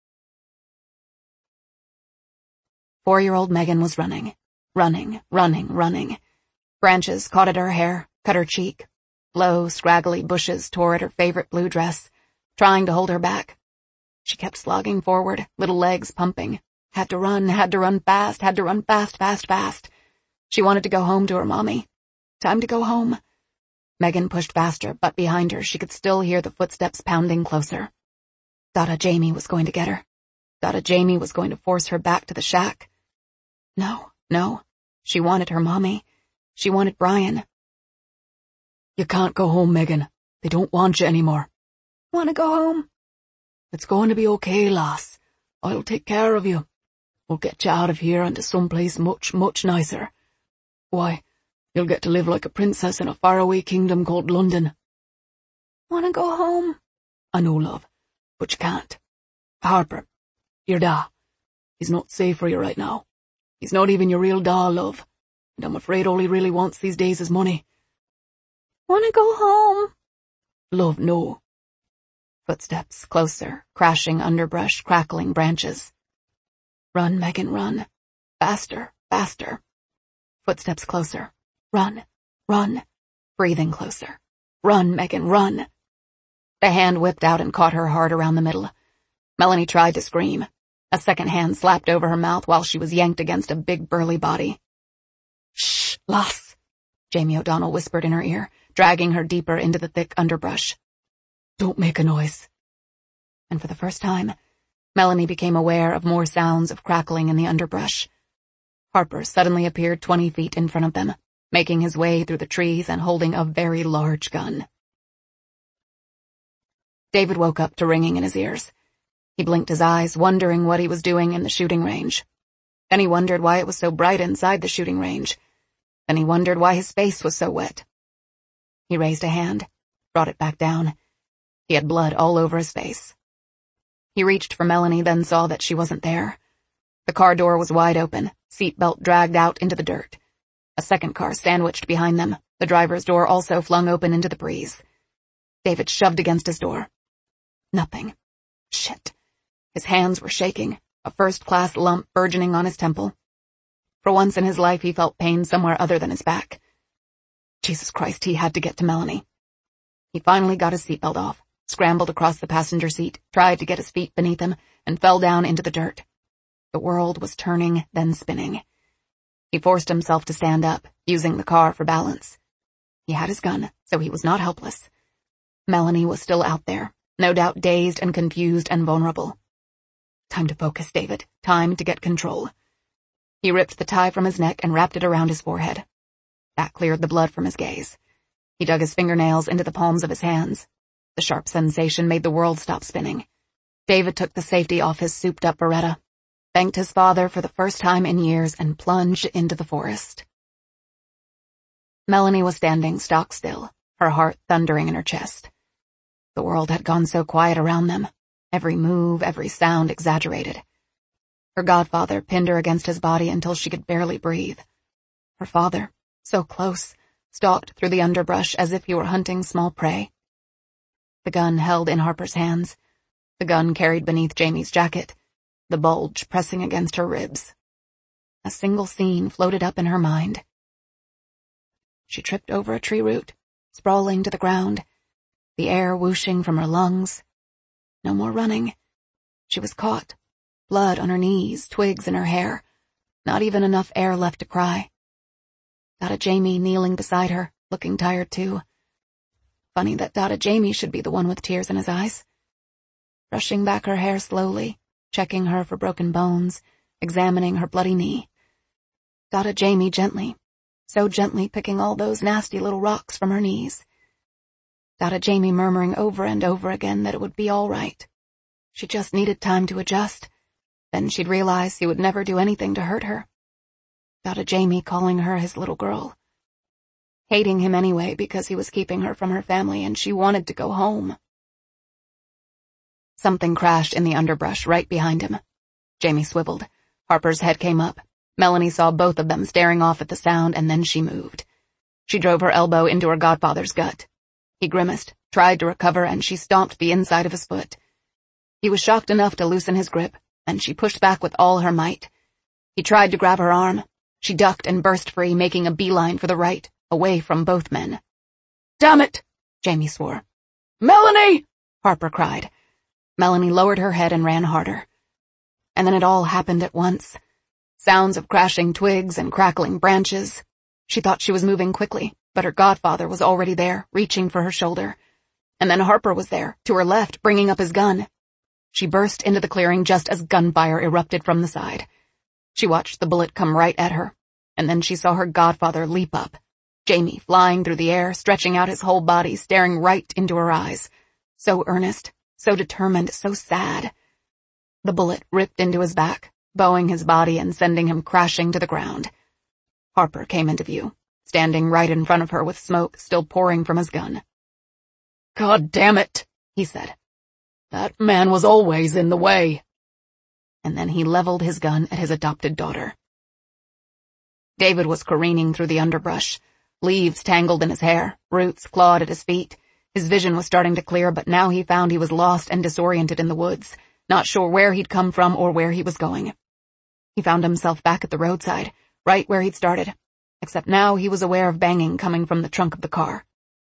Speaker 1: Four-year-old Megan was running, running, running, running. Branches caught at her hair, cut her cheek. Low, scraggly bushes tore at her favorite blue dress, trying to hold her back. She kept slogging forward, little legs pumping. Had to run, had to run fast, had to run fast, fast, fast. She wanted to go home to her mommy. Time to go home. Megan pushed faster, but behind her she could still hear the footsteps pounding closer. Dada Jamie was going to get her. Dada Jamie was going to force her back to the shack. No, no. She wanted her mommy. She wanted Brian.
Speaker 2: You can't go home, Megan. They don't want you anymore.
Speaker 1: Want to go home?
Speaker 2: It's going to be okay, lass. I'll take care of you. We'll get you out of here and to someplace much, much nicer. Why, you'll get to live like a princess in a faraway kingdom called London.
Speaker 1: Want to go home?
Speaker 2: I know, love, but you can't. Harper, your da, he's not safe for you right now. He's not even your real da, love, and I'm afraid all he really wants these days is money.
Speaker 1: Want to go home?
Speaker 2: Love, no.
Speaker 1: Footsteps, closer, crashing underbrush, crackling branches. Run, Megan, run. Faster, faster. Footsteps closer. Run, run. Breathing closer. Run, Megan, run. The hand whipped out and caught her hard around the middle. Melanie tried to scream. A second hand slapped over her mouth while she was yanked against a big burly body.
Speaker 2: Shh, lass,
Speaker 1: Jamie O'Donnell whispered in her ear, dragging her deeper into the thick underbrush.
Speaker 2: Don't make a noise.
Speaker 1: And for the first time, Melanie became aware of more sounds of crackling in the underbrush. Harper suddenly appeared twenty feet in front of them, making his way through the trees and holding a very large gun. David woke up to ringing in his ears. He blinked his eyes, wondering what he was doing in the shooting range. Then he wondered why it was so bright inside the shooting range. Then he wondered why his face was so wet. He raised a hand, brought it back down. He had blood all over his face. He reached for Melanie, then saw that she wasn't there. The car door was wide open, seatbelt dragged out into the dirt. A second car sandwiched behind them, the driver's door also flung open into the breeze. David shoved against his door. Nothing. Shit. His hands were shaking, a first-class lump burgeoning on his temple. For once in his life he felt pain somewhere other than his back. Jesus Christ, he had to get to Melanie. He finally got his seatbelt off, scrambled across the passenger seat, tried to get his feet beneath him, and fell down into the dirt. The world was turning, then spinning. He forced himself to stand up, using the car for balance. He had his gun, so he was not helpless. Melanie was still out there, no doubt dazed and confused and vulnerable. Time to focus, David. Time to get control. He ripped the tie from his neck and wrapped it around his forehead. That cleared the blood from his gaze. He dug his fingernails into the palms of his hands. The sharp sensation made the world stop spinning. David took the safety off his souped-up Beretta, thanked his father for the first time in years, and plunged into the forest. Melanie was standing stock still, her heart thundering in her chest. The world had gone so quiet around them, every move, every sound exaggerated. Her godfather pinned her against his body until she could barely breathe. Her father, so close, stalked through the underbrush as if he were hunting small prey. The gun held in Harper's hands, the gun carried beneath Jamie's jacket, the bulge pressing against her ribs. A single scene floated up in her mind. She tripped over a tree root, sprawling to the ground, the air whooshing from her lungs. No more running. She was caught, blood on her knees, twigs in her hair, not even enough air left to cry. Dada Jamie kneeling beside her, looking tired too. Funny that Dada Jamie should be the one with tears in his eyes. Brushing back her hair slowly, checking her for broken bones, examining her bloody knee. Dada Jamie gently, so gently picking all those nasty little rocks from her knees. Dada Jamie murmuring over and over again that it would be all right. She just needed time to adjust. Then she'd realize he would never do anything to hurt her. Dada Jamie calling her his little girl. Hating him anyway because he was keeping her from her family and she wanted to go home. Something crashed in the underbrush right behind him. Jamie swiveled. Harper's head came up. Melanie saw both of them staring off at the sound, and then she moved. She drove her elbow into her godfather's gut. He grimaced, tried to recover, and she stomped the inside of his foot. He was shocked enough to loosen his grip, and she pushed back with all her might. He tried to grab her arm. She ducked and burst free, making a beeline for the right, away from both men. "Damn it!" Jamie swore. "Melanie!" Harper cried. Melanie lowered her head and ran harder. And then it all happened at once. Sounds of crashing twigs and crackling branches. She thought she was moving quickly, but her godfather was already there, reaching for her shoulder. And then Harper was there, to her left, bringing up his gun. She burst into the clearing just as gunfire erupted from the side. She watched the bullet come right at her, and then she saw her godfather leap up. Jamie flying through the air, stretching out his whole body, staring right into her eyes. So earnest, so determined, so sad. The bullet ripped into his back, bowing his body and sending him crashing to the ground. Harper came into view, standing right in front of her with smoke still pouring from his gun. "God damn it," he said. "That man was always in the way." And then he leveled his gun at his adopted daughter. David was careening through the underbrush. Leaves tangled in his hair, roots clawed at his feet. His vision was starting to clear, but now he found he was lost and disoriented in the woods, not sure where he'd come from or where he was going. He found himself back at the roadside, right where he'd started, except now he was aware of banging coming from the trunk of the car.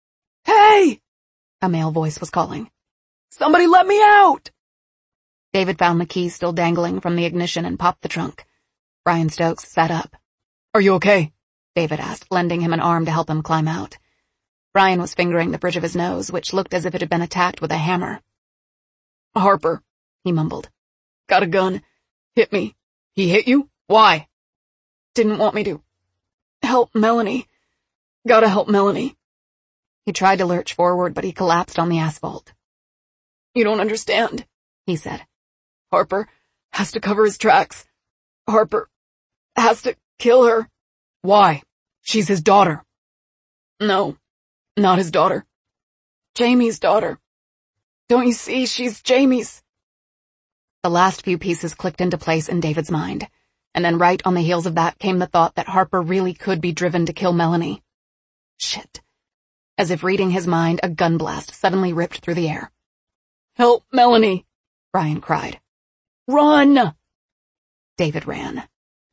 Speaker 1: "Hey!" a male voice was calling. "Somebody let me out!" David found the key still dangling from the ignition and popped the trunk. Brian Stokes sat up. "Are you okay?" David asked, lending him an arm to help him climb out. Brian was fingering the bridge of his nose, which looked as if it had been attacked with a hammer. "Harper," he mumbled. "Got a gun. Hit me." "He hit you? Why?" "Didn't want me to. Help Melanie. Gotta help Melanie." He tried to lurch forward, but he collapsed on the asphalt. "You don't understand," he said. "Harper has to cover his tracks. Harper has to kill her." "Why? She's his daughter." "No, not his daughter. Jamie's daughter. Don't you see, she's Jamie's." The last few pieces clicked into place in David's mind, and then right on the heels of that came the thought that Harper really could be driven to kill Melanie. Shit. As if reading his mind, a gun blast suddenly ripped through the air. "Help Melanie!" Brian cried. "Run!" David ran.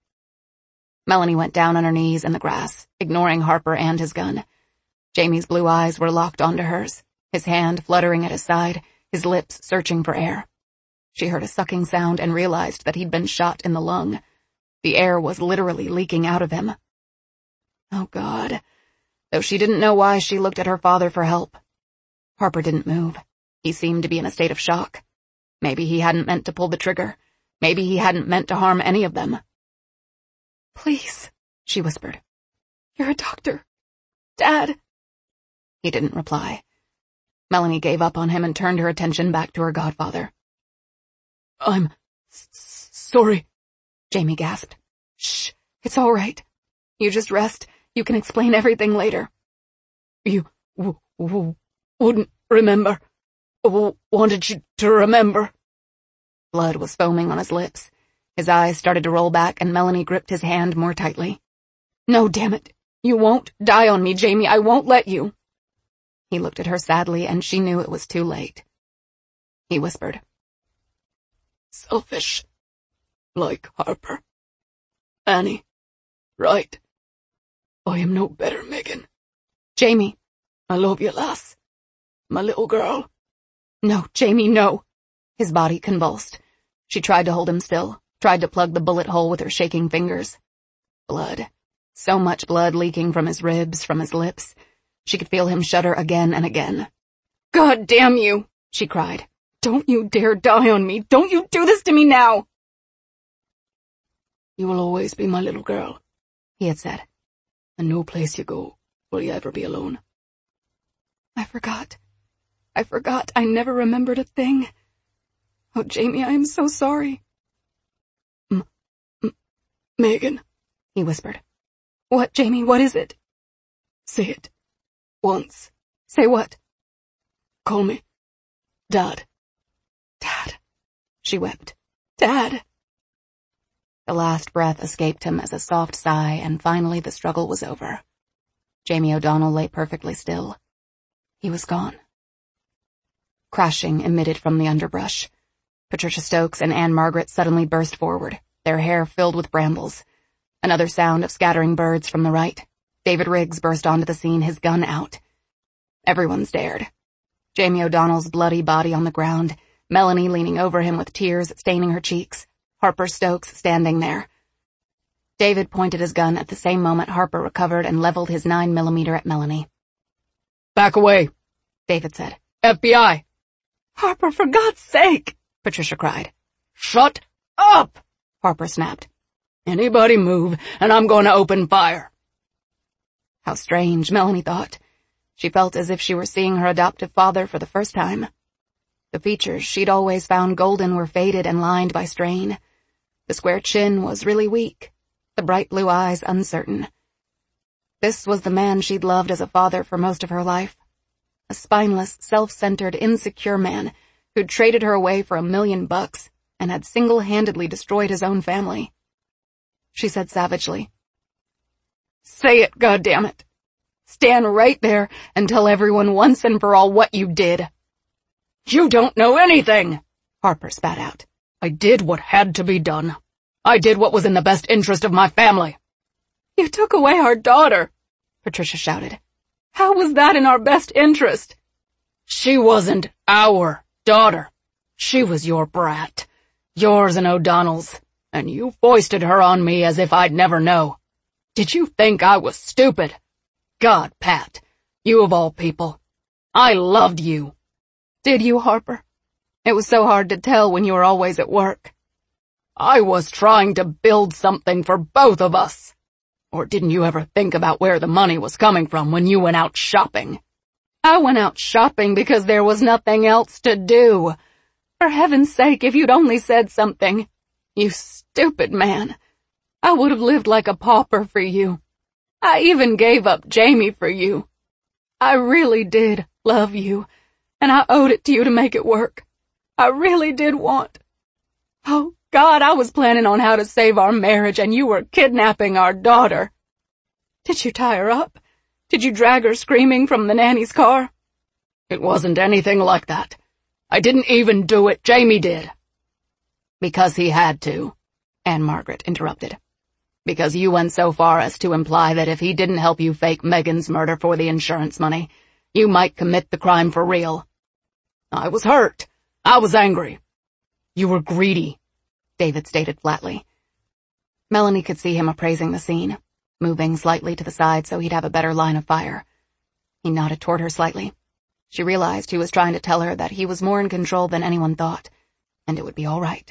Speaker 1: Melanie went down on her knees in the grass, ignoring Harper and his gun. Jamie's blue eyes were locked onto hers, his hand fluttering at his side, his lips searching for air. She heard a sucking sound and realized that he'd been shot in the lung. The air was literally leaking out of him. Oh God. Though she didn't know why, she looked at her father for help. Harper didn't move. He seemed to be in a state of shock. Maybe he hadn't meant to pull the trigger. Maybe he hadn't meant to harm any of them. "Please," she whispered. "You're a doctor. Dad." He didn't reply. Melanie gave up on him and turned her attention back to her godfather. "I'm s sorry," Jamie gasped. "Shh, it's all right. You just rest. You can explain everything later." "You w w wouldn't remember. W wanted you to remember." Blood was foaming on his lips. His eyes started to roll back and Melanie gripped his hand more tightly. "No, damn it. You won't die on me, Jamie. I won't let you." He looked at her sadly and she knew it was too late. He whispered. "Selfish. Like Harper. Annie. Right. I am no better, Megan." Jamie.
Speaker 2: I love you, lass. My little girl.
Speaker 1: No, Jamie, no. His body convulsed. She tried to hold him still, tried to plug the bullet hole with her shaking fingers. Blood. So much blood leaking from his ribs, from his lips. She could feel him shudder again and again. God damn you, she cried. Don't you dare die on me. Don't you do this to me now.
Speaker 2: You will always be my little girl, he had said. And no place you go will you ever be alone.
Speaker 1: I forgot. I forgot. I never remembered a thing. Oh, Jamie, I am so sorry.
Speaker 2: M- M- Megan, he whispered.
Speaker 1: What, Jamie? What is it?
Speaker 2: Say it. Once.
Speaker 1: Say what?
Speaker 2: Call me Dad.
Speaker 1: Dad. She wept. Dad. The last breath escaped him as a soft sigh, and finally the struggle was over. Jamie O'Donnell lay perfectly still. He was gone. Crashing emitted from the underbrush. Patricia Stokes and Anne Margaret suddenly burst forward, their hair filled with brambles. Another sound of scattering birds from the right. David Riggs burst onto the scene, his gun out. Everyone stared. Jamie O'Donnell's bloody body on the ground, Melanie leaning over him with tears staining her cheeks, Harper Stokes standing there. David pointed his gun at the same moment Harper recovered and leveled his nine millimeter at Melanie.
Speaker 2: Back away,
Speaker 1: David said.
Speaker 2: F B I!
Speaker 1: Harper, for God's sake, Patricia cried.
Speaker 2: Shut up,
Speaker 1: Harper snapped.
Speaker 2: Anybody move, and I'm going to open fire.
Speaker 1: How strange, Melanie thought. She felt as if she were seeing her adoptive father for the first time. The features she'd always found golden were faded and lined by strain. The square chin was really weak, the bright blue eyes uncertain. This was the man she'd loved as a father for most of her life. A spineless, self-centered, insecure man who'd traded her away for a million bucks and had single-handedly destroyed his own family. She said savagely, Say it, goddammit. Stand right there and tell everyone once and for all what you did.
Speaker 2: You don't know anything,
Speaker 1: Harper spat out.
Speaker 2: I did what had to be done. I did what was in the best interest of my family.
Speaker 1: You took away our daughter, Patricia shouted. How was that in our best interest?
Speaker 2: She wasn't our daughter. She was your brat. Yours and O'Donnell's. And you foisted her on me as if I'd never know. Did you think I was stupid? God, Pat, you of all people. I loved you.
Speaker 1: Did you, Harper? It was so hard to tell when you were always at work.
Speaker 2: I was trying to build something for both of us. Or didn't you ever think about where the money was coming from when you went out shopping?
Speaker 1: I went out shopping because there was nothing else to do. For heaven's sake, if you'd only said something. You stupid man. I would have lived like a pauper for you. I even gave up Jamie for you. I really did love you, and I owed it to you to make it work. I really did want. Oh, God, I was planning on how to save our marriage, and you were kidnapping our daughter. Did you tie her up? Did you drag her screaming from the nanny's car?
Speaker 2: It wasn't anything like that. I didn't even do it. Jamie did.
Speaker 1: Because he had to, Anne Margaret interrupted. Because you went so far as to imply that if he didn't help you fake Megan's murder for the insurance money, you might commit the crime for real.
Speaker 2: I was hurt. I was angry. You were greedy,
Speaker 1: David stated flatly. Melanie could see him appraising the scene, moving slightly to the side so he'd have a better line of fire. He nodded toward her slightly. She realized he was trying to tell her that he was more in control than anyone thought, and it would be all right.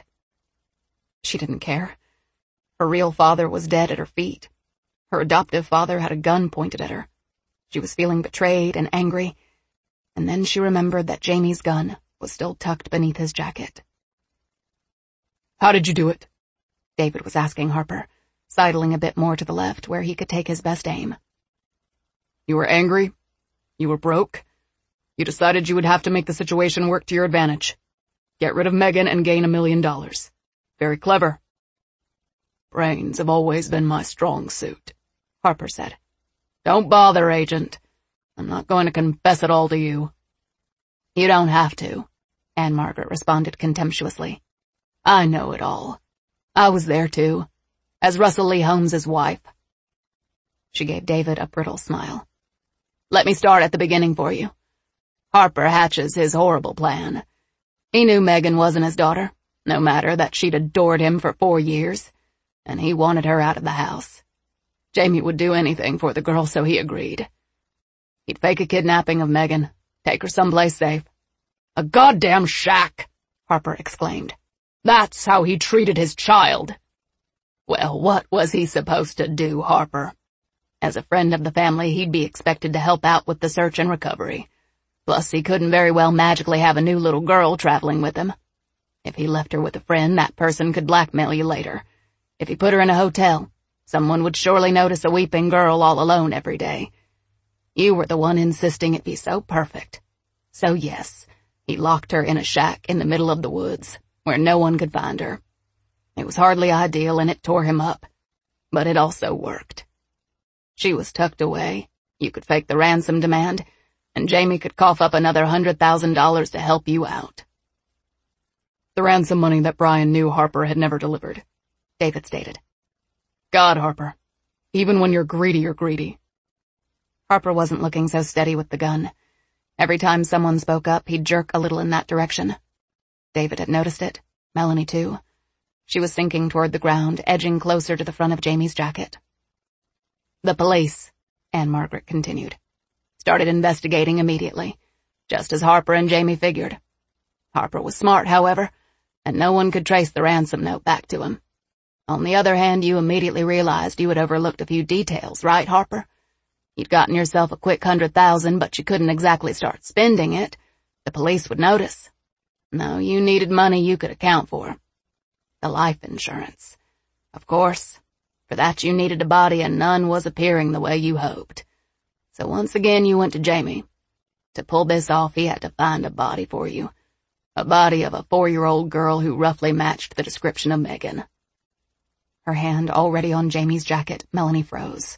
Speaker 1: She didn't care. Her real father was dead at her feet. Her adoptive father had a gun pointed at her. She was feeling betrayed and angry, and then she remembered that Jamie's gun was still tucked beneath his jacket.
Speaker 2: How did you do it?
Speaker 1: David was asking Harper, sidling a bit more to the left where he could take his best aim.
Speaker 2: You were angry? You were broke? You decided you would have to make the situation work to your advantage. Get rid of Megan and gain a million dollars. Very clever. Brains have always been my strong suit, Harper said. Don't bother, Agent. I'm not going to confess it all to you.
Speaker 1: You don't have to, Anne Margaret responded contemptuously. I know it all. I was there too, as Russell Lee Holmes's wife. She gave David a brittle smile. Let me start at the beginning for you. Harper hatches his horrible plan. He knew Megan wasn't his daughter, no matter that she'd adored him for four years, and he wanted her out of the house. Jamie would do anything for the girl, so he agreed. He'd fake a kidnapping of Megan, take her someplace safe.
Speaker 2: A goddamn shack, Harper exclaimed. That's how he treated his child.
Speaker 1: Well, what was he supposed to do, Harper? As a friend of the family, he'd be expected to help out with the search and recovery. Plus, he couldn't very well magically have a new little girl traveling with him. If he left her with a friend, that person could blackmail you later. If he put her in a hotel, someone would surely notice a weeping girl all alone every day. You were the one insisting it be so perfect. So yes, he locked her in a shack in the middle of the woods, where no one could find her. It was hardly ideal and it tore him up, but it also worked. She was tucked away, you could fake the ransom demand, and Jamie could cough up another hundred thousand dollars to help you out.
Speaker 2: The ransom money that Brian knew Harper had never delivered,
Speaker 1: David stated.
Speaker 2: God, Harper, even when you're greedy, you're greedy.
Speaker 1: Harper wasn't looking so steady with the gun. Every time someone spoke up, he'd jerk a little in that direction. David had noticed it, Melanie too. She was sinking toward the ground, edging closer to the front of Jamie's jacket. The police, Anne Margaret continued, started investigating immediately, just as Harper and Jamie figured. Harper was smart, however, and no one could trace the ransom note back to him. On the other hand, you immediately realized you had overlooked a few details, right, Harper? You'd gotten yourself a quick hundred thousand, but you couldn't exactly start spending it. The police would notice. No, you needed money you could account for. The life insurance. Of course, for that you needed a body and none was appearing the way you hoped. So once again you went to Jamie. To pull this off, he had to find a body for you. A body of a four-year-old girl who roughly matched the description of Megan. Her hand already on Jamie's jacket, Melanie froze.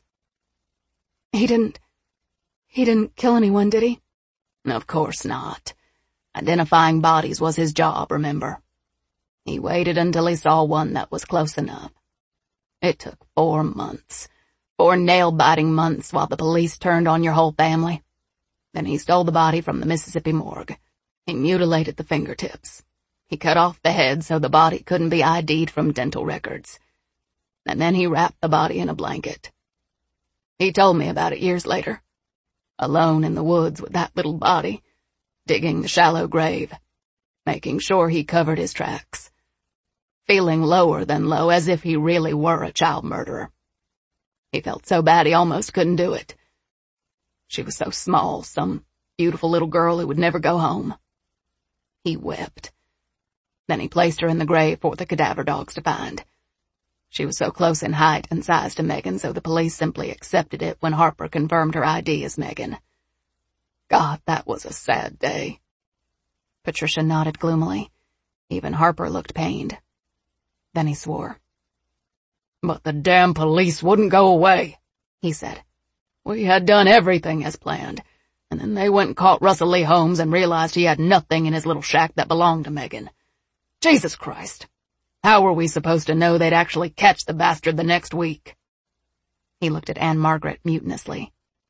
Speaker 3: He didn't... he didn't kill anyone, did he?
Speaker 1: Of course not. Identifying bodies was his job, remember? He waited until he saw one that was close enough. It took four months. Four nail-biting months while the police turned on your whole family. Then he stole the body from the Mississippi morgue. He mutilated the fingertips. He cut off the head so the body couldn't be I D'd from dental records. And then he wrapped the body in a blanket. He told me about it years later. Alone in the woods with that little body, digging the shallow grave, making sure he covered his tracks. Feeling lower than low, as if he really were a child murderer. He felt so bad he almost couldn't do it. She was so small, some beautiful little girl who would never go home. He wept. Then he placed her in the grave for the cadaver dogs to find. She was so close in height and size to Megan, so the police simply accepted it when Harper confirmed her I D as Megan. God, that was a sad day. Patricia nodded gloomily. Even Harper looked pained. Then he swore.
Speaker 2: But the damn police wouldn't go away,
Speaker 1: he said.
Speaker 2: We had done everything as planned, and then they went and caught Russell Lee Holmes and realized he had nothing in his little shack that belonged to Megan. Jesus Christ. How were we supposed to know they'd actually catch the bastard the next week?
Speaker 1: He looked at Anne Margaret mutinously.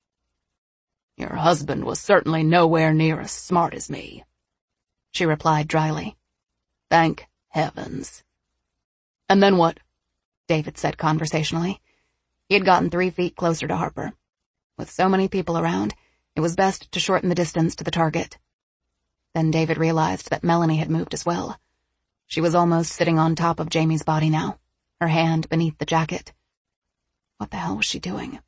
Speaker 2: Your husband was certainly nowhere near as smart as me,
Speaker 1: she replied dryly.
Speaker 2: Thank heavens.
Speaker 1: And then what? David said conversationally. He had gotten three feet closer to Harper. With so many people around, it was best to shorten the distance to the target. Then David realized that Melanie had moved as well. She was almost sitting on top of Jamie's body now, her hand beneath the jacket. What the hell was she doing?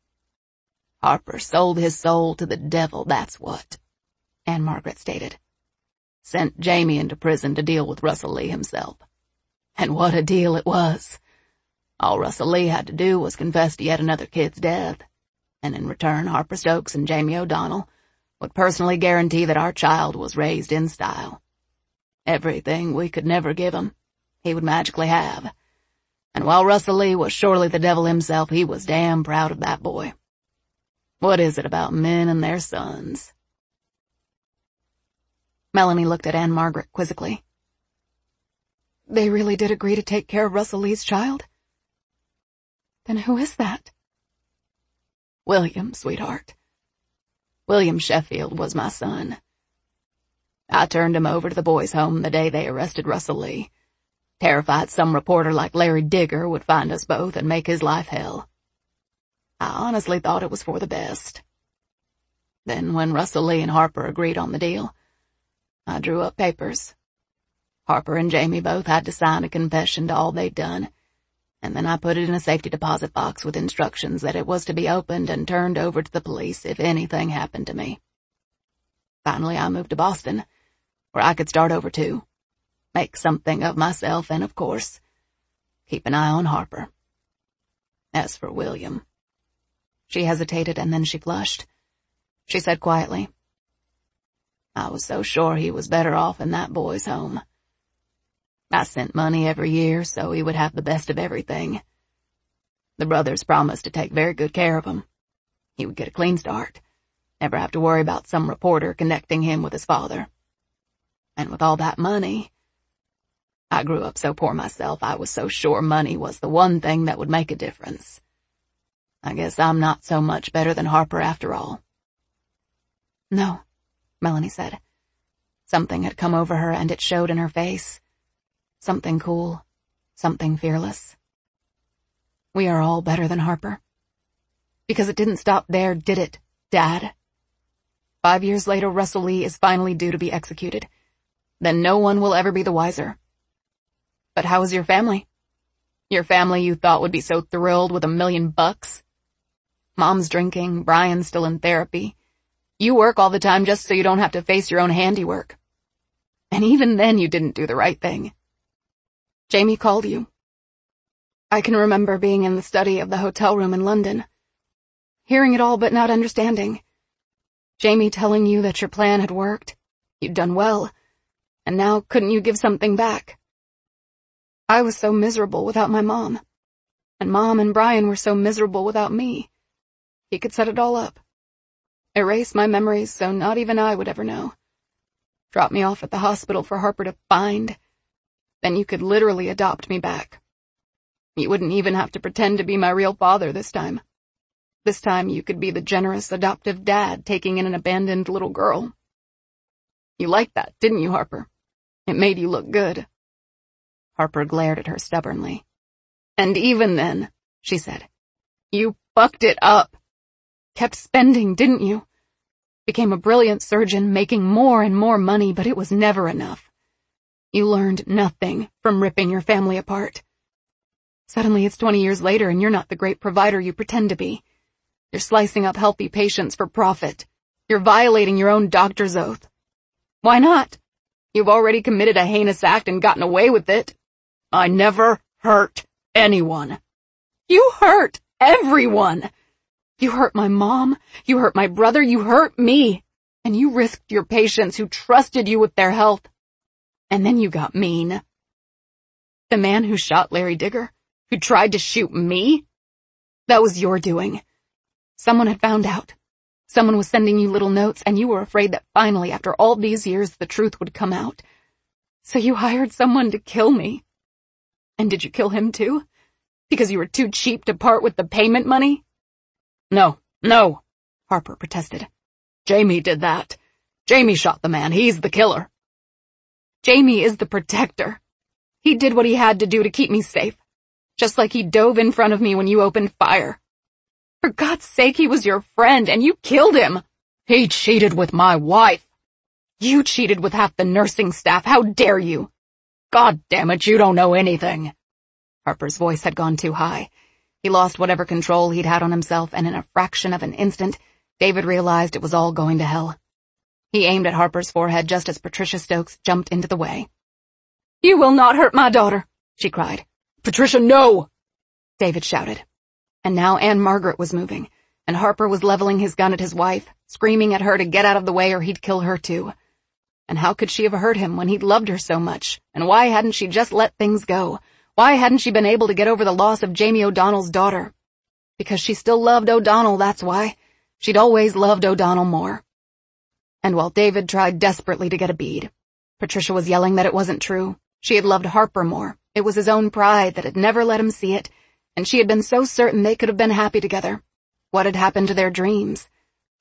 Speaker 2: Harper sold his soul to the devil, that's what,
Speaker 1: Anne Margaret stated.
Speaker 2: Sent Jamie into prison to deal with Russell Lee himself. And what a deal it was. All Russell Lee had to do was confess to yet another kid's death, and in return Harper Stokes and Jamie O'Donnell would personally guarantee that our child was raised in style. Everything we could never give him, he would magically have. And while Russell Lee was surely the devil himself, he was damn proud of that boy. What is it about men and their sons?
Speaker 1: Melanie looked at Anne Margaret quizzically.
Speaker 3: They really did agree to take care of Russell Lee's child? Then who is that?
Speaker 2: William, sweetheart.
Speaker 1: William Sheffield was my son. I turned him over to the boys' home the day they arrested Russell Lee, terrified some reporter like Larry Digger would find us both and make his life hell. I honestly thought it was for the best. Then when Russell Lee and Harper agreed on the deal, I drew up papers. Harper and Jamie both had to sign a confession to all they'd done, and then I put it in a safety deposit box with instructions that it was to be opened and turned over to the police if anything happened to me. Finally, I moved to Boston, where I could start over too, make something of myself, and, of course, keep an eye on Harper. As for William... She hesitated, and then she flushed. She said quietly, I was so sure he was better off in that boy's home. I sent money every year so he would have the best of everything. The brothers promised to take very good care of him. He would get a clean start, never have to worry about some reporter connecting him with his father. And with all that money, I grew up so poor myself, I was so sure money was the one thing that would make a difference. I guess I'm not so much better than Harper after all.
Speaker 3: No, Melanie said. Something had come over her and it showed in her face. Something cool, something fearless. We are all better than Harper. Because it didn't stop there, did it, Dad? Five years later, Russell Lee is finally due to be executed. Then no one will ever be the wiser. But how is your family? Your family you thought would be so thrilled with a million bucks? Mom's drinking, Brian's still in therapy. You work all the time just so you don't have to face your own handiwork. And even then you didn't do the right thing. Jamie called you. I can remember being in the study of the hotel room in London, hearing it all but not understanding. Jamie telling you that your plan had worked, you'd done well, and now couldn't you give something back? I was so miserable without my mom, and Mom and Brian were so miserable without me. He could set it all up. Erase my memories so not even I would ever know. Drop me off at the hospital for Harper to find. Then you could literally adopt me back. You wouldn't even have to pretend to be my real father this time. This time you could be the generous adoptive dad taking in an abandoned little girl. You liked that, didn't you, Harper? It made you look good. Harper glared at her stubbornly. And even then, she said, you fucked it up. Kept spending, didn't you? Became a brilliant surgeon, making more and more money, but it was never enough. You learned nothing from ripping your family apart. Suddenly it's twenty years later and you're not the great provider you pretend to be. You're slicing up healthy patients for profit. You're violating your own doctor's oath. Why not? You've already committed a heinous act and gotten away with it. I never hurt anyone. You hurt everyone. You hurt my mom, you hurt my brother, you hurt me, and you risked your patients who trusted you with their health. And then you got mean. The man who shot Larry Digger, who tried to shoot me, that was your doing. Someone had found out. Someone was sending you little notes, and you were afraid that finally, after all these years, the truth would come out. So you hired someone to kill me. And did you kill him too? Because you were too cheap to part with the payment money? No, no, Harper protested. Jamie did that. Jamie shot the man. He's the killer. Jamie is the protector. He did what he had to do to keep me safe, just like he dove in front of me when you opened fire. For God's sake, he was your friend, and you killed him. He cheated with my wife. You cheated with half the nursing staff. How dare you? God damn it, you don't know anything. Harper's voice had gone too high. He lost whatever control he'd had on himself, and in a fraction of an instant, David realized it was all going to hell. He aimed at Harper's forehead just as Patricia Stokes jumped into the way. You will not hurt my daughter, she cried. Patricia, no! David shouted. And now Anne Margaret was moving, and Harper was leveling his gun at his wife, screaming at her to get out of the way or he'd kill her too. And how could she have hurt him when he'd loved her so much? And why hadn't she just let things go? Why hadn't she been able to get over the loss of Jamie O'Donnell's daughter? Because she still loved O'Donnell, that's why. She'd always loved O'Donnell more. And while David tried desperately to get a bead, Patricia was yelling that it wasn't true. She had loved Harper more. It was his own pride that had never let him see it, and she had been so certain they could have been happy together. What had happened to their dreams?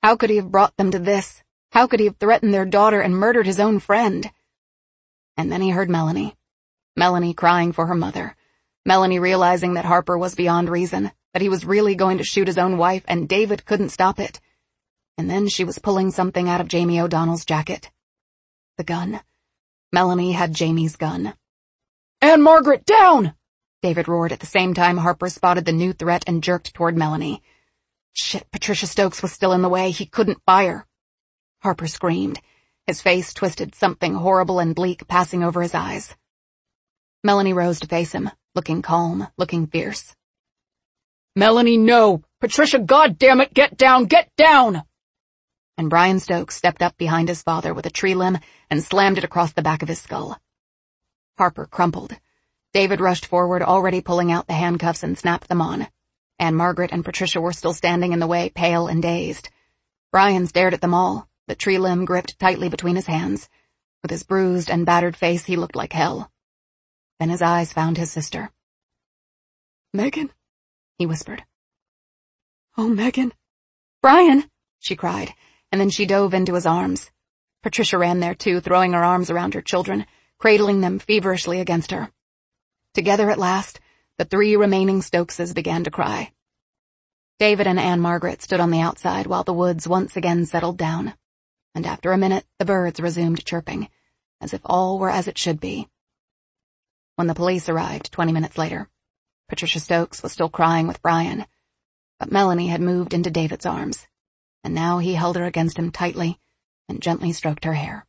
Speaker 3: How could he have brought them to this? How could he have threatened their daughter and murdered his own friend? And then he heard Melanie. Melanie crying for her mother. Melanie realizing that Harper was beyond reason, that he was really going to shoot his own wife, and David couldn't stop it. And then she was pulling something out of Jamie O'Donnell's jacket. The gun. Melanie had Jamie's gun.
Speaker 2: "Anne Margaret, down!"
Speaker 3: David roared at the same time Harper spotted the new threat and jerked toward Melanie. Shit, Patricia Stokes was still in the way. He couldn't fire. Harper screamed. His face twisted, something horrible and bleak passing over his eyes. Melanie rose to face him, looking calm, looking fierce.
Speaker 2: "Melanie, no! Patricia, goddammit, get down, get down!"
Speaker 3: And Brian Stokes stepped up behind his father with a tree limb and slammed it across the back of his skull. Harper crumpled. David rushed forward, already pulling out the handcuffs, and snapped them on. Anne Margaret and Patricia were still standing in the way, pale and dazed. Brian stared at them all, the tree limb gripped tightly between his hands. With his bruised and battered face, he looked like hell. Then his eyes found his sister.
Speaker 2: "Megan,"
Speaker 3: he whispered.
Speaker 2: "Oh, Megan."
Speaker 3: "Brian," she cried, and then she dove into his arms. Patricia ran there too, throwing her arms around her children, cradling them feverishly against her. Together at last, the three remaining Stokeses began to cry. David and Anne Margaret stood on the outside while the woods once again settled down, and after a minute the birds resumed chirping, as if all were as it should be. When the police arrived twenty minutes later, Patricia Stokes was still crying with Brian, but Melanie had moved into David's arms, and now he held her against him tightly and gently stroked her hair.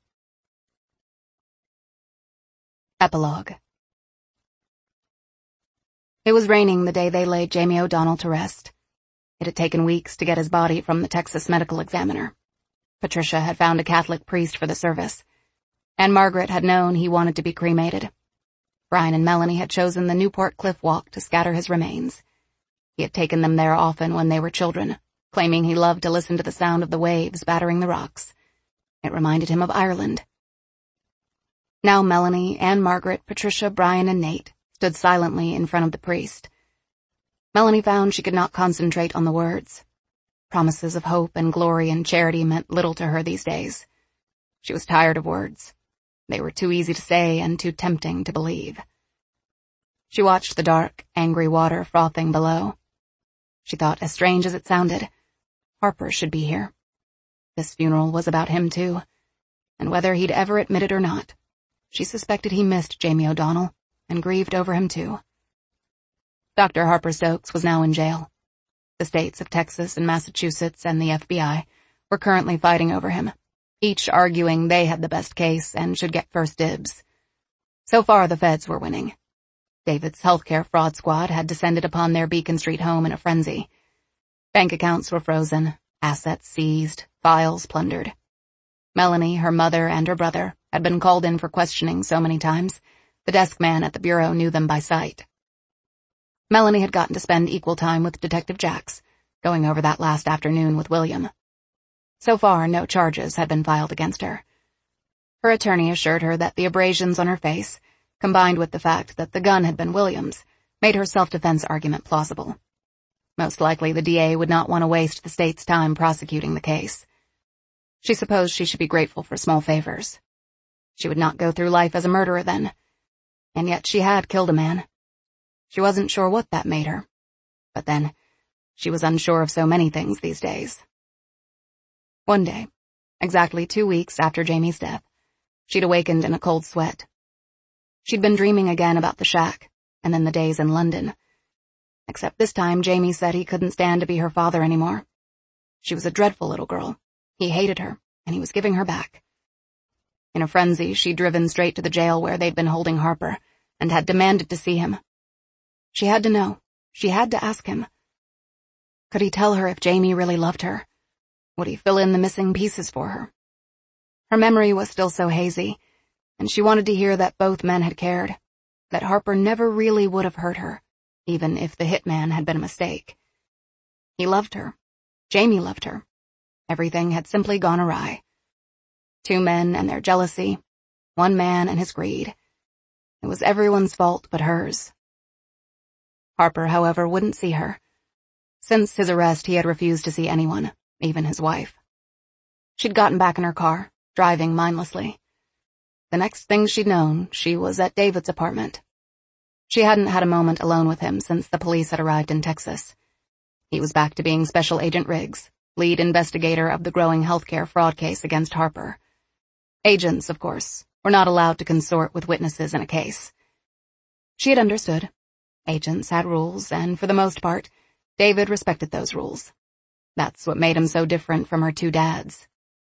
Speaker 3: Epilogue. It was raining the day they laid Jamie O'Donnell to rest. It had taken weeks to get his body from the Texas Medical Examiner. Patricia had found a Catholic priest for the service, and Margaret had known he wanted to be cremated. Brian and Melanie had chosen the Newport Cliff Walk to scatter his remains. He had taken them there often when they were children, claiming he loved to listen to the sound of the waves battering the rocks. It reminded him of Ireland. Now Melanie, Anne Margaret, Patricia, Brian, and Nate stood silently in front of the priest. Melanie found she could not concentrate on the words. Promises of hope and glory and charity meant little to her these days. She was tired of words. They were too easy to say and too tempting to believe. She watched the dark, angry water frothing below. She thought, as strange as it sounded, Harper should be here. This funeral was about him too, and whether he'd ever admit it or not, she suspected he missed Jamie O'Donnell and grieved over him too. Doctor Harper Stokes was now in jail. The states of Texas and Massachusetts and the F B I were currently fighting over him, each arguing they had the best case and should get first dibs. So far the feds were winning. David's healthcare fraud squad had descended upon their Beacon Street home in a frenzy. Bank accounts were frozen, assets seized, files plundered. Melanie, her mother, and her brother had been called in for questioning so many times, the desk man at the bureau knew them by sight. Melanie had gotten to spend equal time with Detective Jacks, going over that last afternoon with William. So far, no charges had been filed against her. Her attorney assured her that the abrasions on her face, combined with the fact that the gun had been William's, made her self-defense argument plausible. Most likely the D A would not want to waste the state's time prosecuting the case. She supposed she should be grateful for small favors. She would not go through life as a murderer then. And yet she had killed a man. She wasn't sure what that made her. But then, she was unsure of so many things these days. One day, exactly two weeks after Jamie's death, she'd awakened in a cold sweat. She'd been dreaming again about the shack, and then the days in London. Except this time Jamie said he couldn't stand to be her father anymore. She was a dreadful little girl. He hated her, and he was giving her back. In a frenzy, she'd driven straight to the jail where they'd been holding Harper, and had demanded to see him. She had to know. She had to ask him. Could he tell her if Jamie really loved her? Would he fill in the missing pieces for her? Her memory was still so hazy, and she wanted to hear that both men had cared, that Harper never really would have hurt her, even if the hitman had been a mistake. He loved her. Jamie loved her. Everything had simply gone awry. Two men and their jealousy, one man and his greed. It was everyone's fault but hers. Harper, however, wouldn't see her. Since his arrest, he had refused to see anyone, even his wife. She'd gotten back in her car, driving mindlessly. The next thing she'd known, she was at David's apartment. She hadn't had a moment alone with him since the police had arrived in Texas. He was back to being Special Agent Riggs, lead investigator of the growing healthcare fraud case against Harper. Agents, of course, were not allowed to consort with witnesses in a case. She had understood. Agents had rules, and for the most part, David respected those rules. That's what made him so different from her two dads.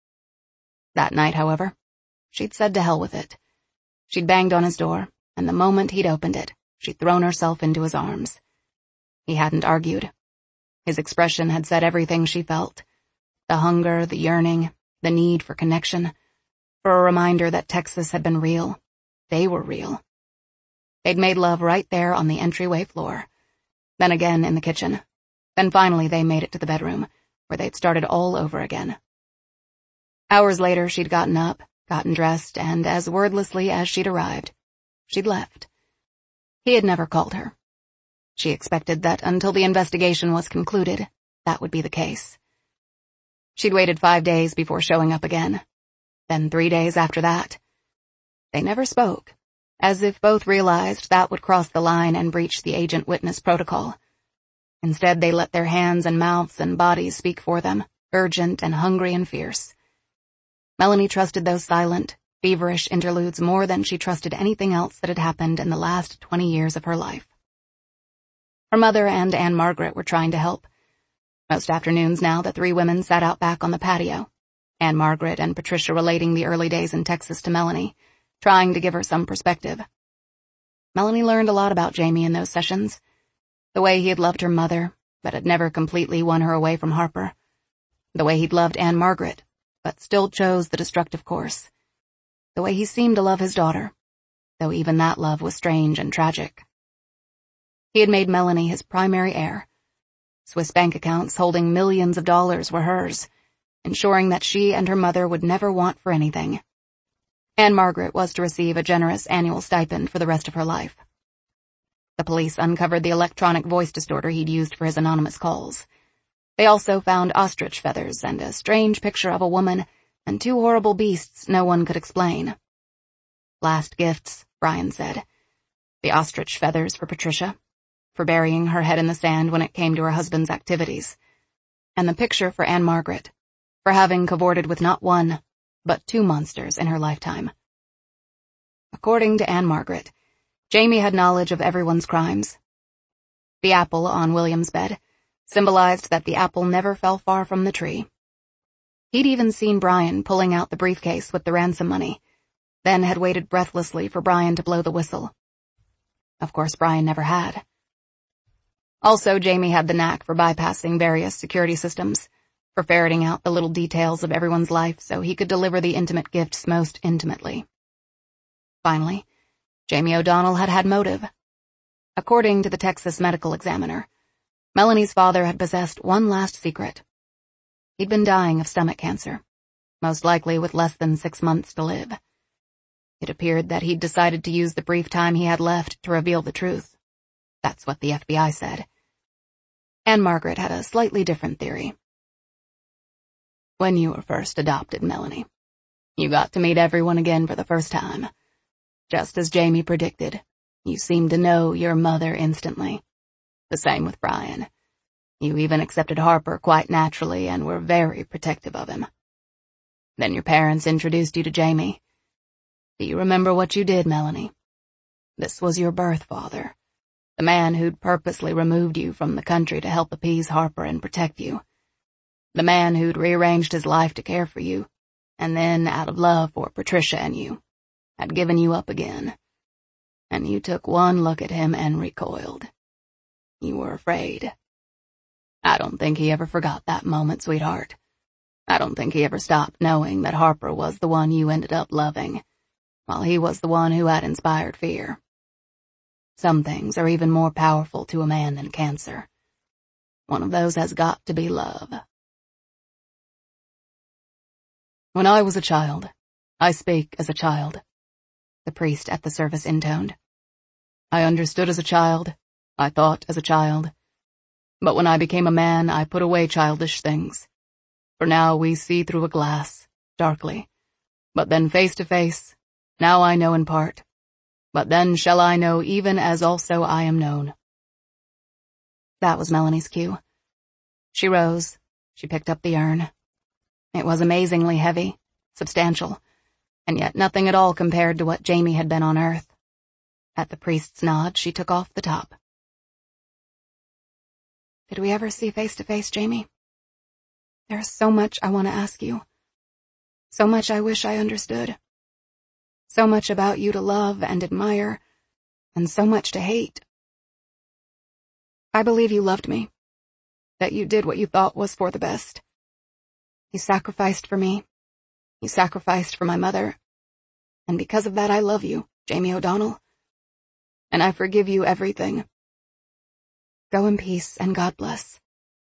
Speaker 3: That night, however, she'd said to hell with it. She'd banged on his door, and the moment he'd opened it, she'd thrown herself into his arms. He hadn't argued. His expression had said everything she felt. The hunger, the yearning, the need for connection, for a reminder that Texas had been real. They were real. They'd made love right there on the entryway floor, then again in the kitchen. Then finally they made it to the bedroom, where they'd started all over again. Hours later she'd gotten up, gotten dressed, and as wordlessly as she'd arrived, she'd left. He had never called her. She expected that until the investigation was concluded, that would be the case. She'd waited five days before showing up again. Then three days after that. They never spoke, as if both realized that would cross the line and breach the agent-witness protocol. Instead, they let their hands and mouths and bodies speak for them, urgent and hungry and fierce. Melanie trusted those silent, feverish interludes more than she trusted anything else that had happened in the last twenty years of her life. Her mother and Anne Margaret were trying to help. Most afternoons now, the three women sat out back on the patio, Anne Margaret and Patricia relating the early days in Texas to Melanie, trying to give her some perspective. Melanie learned a lot about Jamie in those sessions. The way he had loved her mother, but had never completely won her away from Harper. The way he'd loved Anne Margaret, but still chose the destructive course. The way he seemed to love his daughter, though even that love was strange and tragic. He had made Melanie his primary heir. Swiss bank accounts holding millions of dollars were hers, ensuring that she and her mother would never want for anything. Anne Margaret was to receive a generous annual stipend for the rest of her life. The police uncovered the electronic voice distorter he'd used for his anonymous calls. They also found ostrich feathers and a strange picture of a woman and two horrible beasts no one could explain. Last gifts, Brian said. The ostrich feathers for Patricia, for burying her head in the sand when it came to her husband's activities, and the picture for Anne Margaret, for having cavorted with not one, but two monsters in her lifetime. According to Anne Margaret, Jamie had knowledge of everyone's crimes. The apple on William's bed symbolized that the apple never fell far from the tree. He'd even seen Brian pulling out the briefcase with the ransom money, then had waited breathlessly for Brian to blow the whistle. Of course, Brian never had. Also, Jamie had the knack for bypassing various security systems, for ferreting out the little details of everyone's life so he could deliver the intimate gifts most intimately. Finally, Jamie O'Donnell had had motive. According to the Texas Medical Examiner, Melanie's father had possessed one last secret. He'd been dying of stomach cancer, most likely with less than six months to live. It appeared that he'd decided to use the brief time he had left to reveal the truth. That's what the F B I said. Anne Margaret had a slightly different theory. When you were first adopted, Melanie, you got to meet everyone again for the first time. Just as Jamie predicted, you seemed to know your mother instantly. The same with Brian. You even accepted Harper quite naturally and were very protective of him. Then your parents introduced you to Jamie. Do you remember what you did, Melanie? This was your birth father, the man who'd purposely removed you from the country to help appease Harper and protect you. The man who'd rearranged his life to care for you, and then, out of love for Patricia and you, had given you up again. And you took one look at him and recoiled. You were afraid. I don't think he ever forgot that moment, sweetheart. I don't think he ever stopped knowing that Harper was the one you ended up loving, while he was the one who had inspired fear. Some things are even more powerful to a man than cancer. One of those has got to be love. When I was a child, I spake as a child, the priest at the service intoned. I understood as a child, I thought as a child. But when I became a man, I put away childish things.
Speaker 2: For now we see through a glass, darkly. But then face to face, now I know in part. But then shall I know even as also I am known."
Speaker 3: That was Melanie's cue. She rose. She picked up the urn. It was amazingly heavy, substantial, and yet nothing at all compared to what Jamie had been on Earth. At the priest's nod, she took off the top. "Did we ever see face to face, Jamie? There's so much I want to ask you. So much I wish I understood. So much about you to love and admire, and so much to hate. I believe you loved me, that you did what you thought was for the best. You sacrificed for me. You sacrificed for my mother. And because of that, I love you, Jamie O'Donnell. And I forgive you everything. Go in peace, and God bless."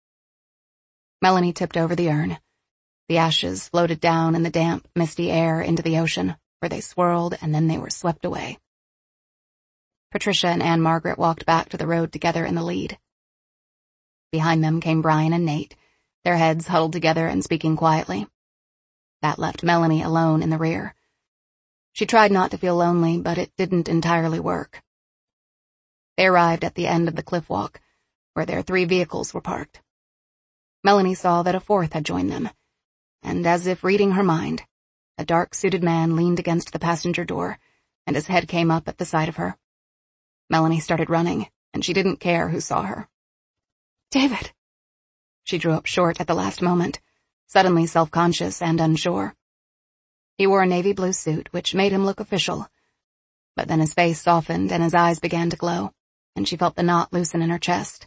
Speaker 3: Melanie tipped over the urn. The ashes floated down in the damp, misty air into the ocean, where they swirled and then they were swept away. Patricia and Anne Margaret walked back to the road together in the lead. Behind them came Brian and Nate, their heads huddled together and speaking quietly. That left Melanie alone in the rear. She tried not to feel lonely, but it didn't entirely work. They arrived at the end of the cliff walk, where their three vehicles were parked. Melanie saw that a fourth had joined them, and as if reading her mind, a dark-suited man leaned against the passenger door, and his head came up at the sight of her. Melanie started running, and she didn't care who saw her. "David!" She drew up short at the last moment, suddenly self-conscious and unsure. He wore a navy blue suit, which made him look official. But then his face softened and his eyes began to glow, and she felt the knot loosen in her chest.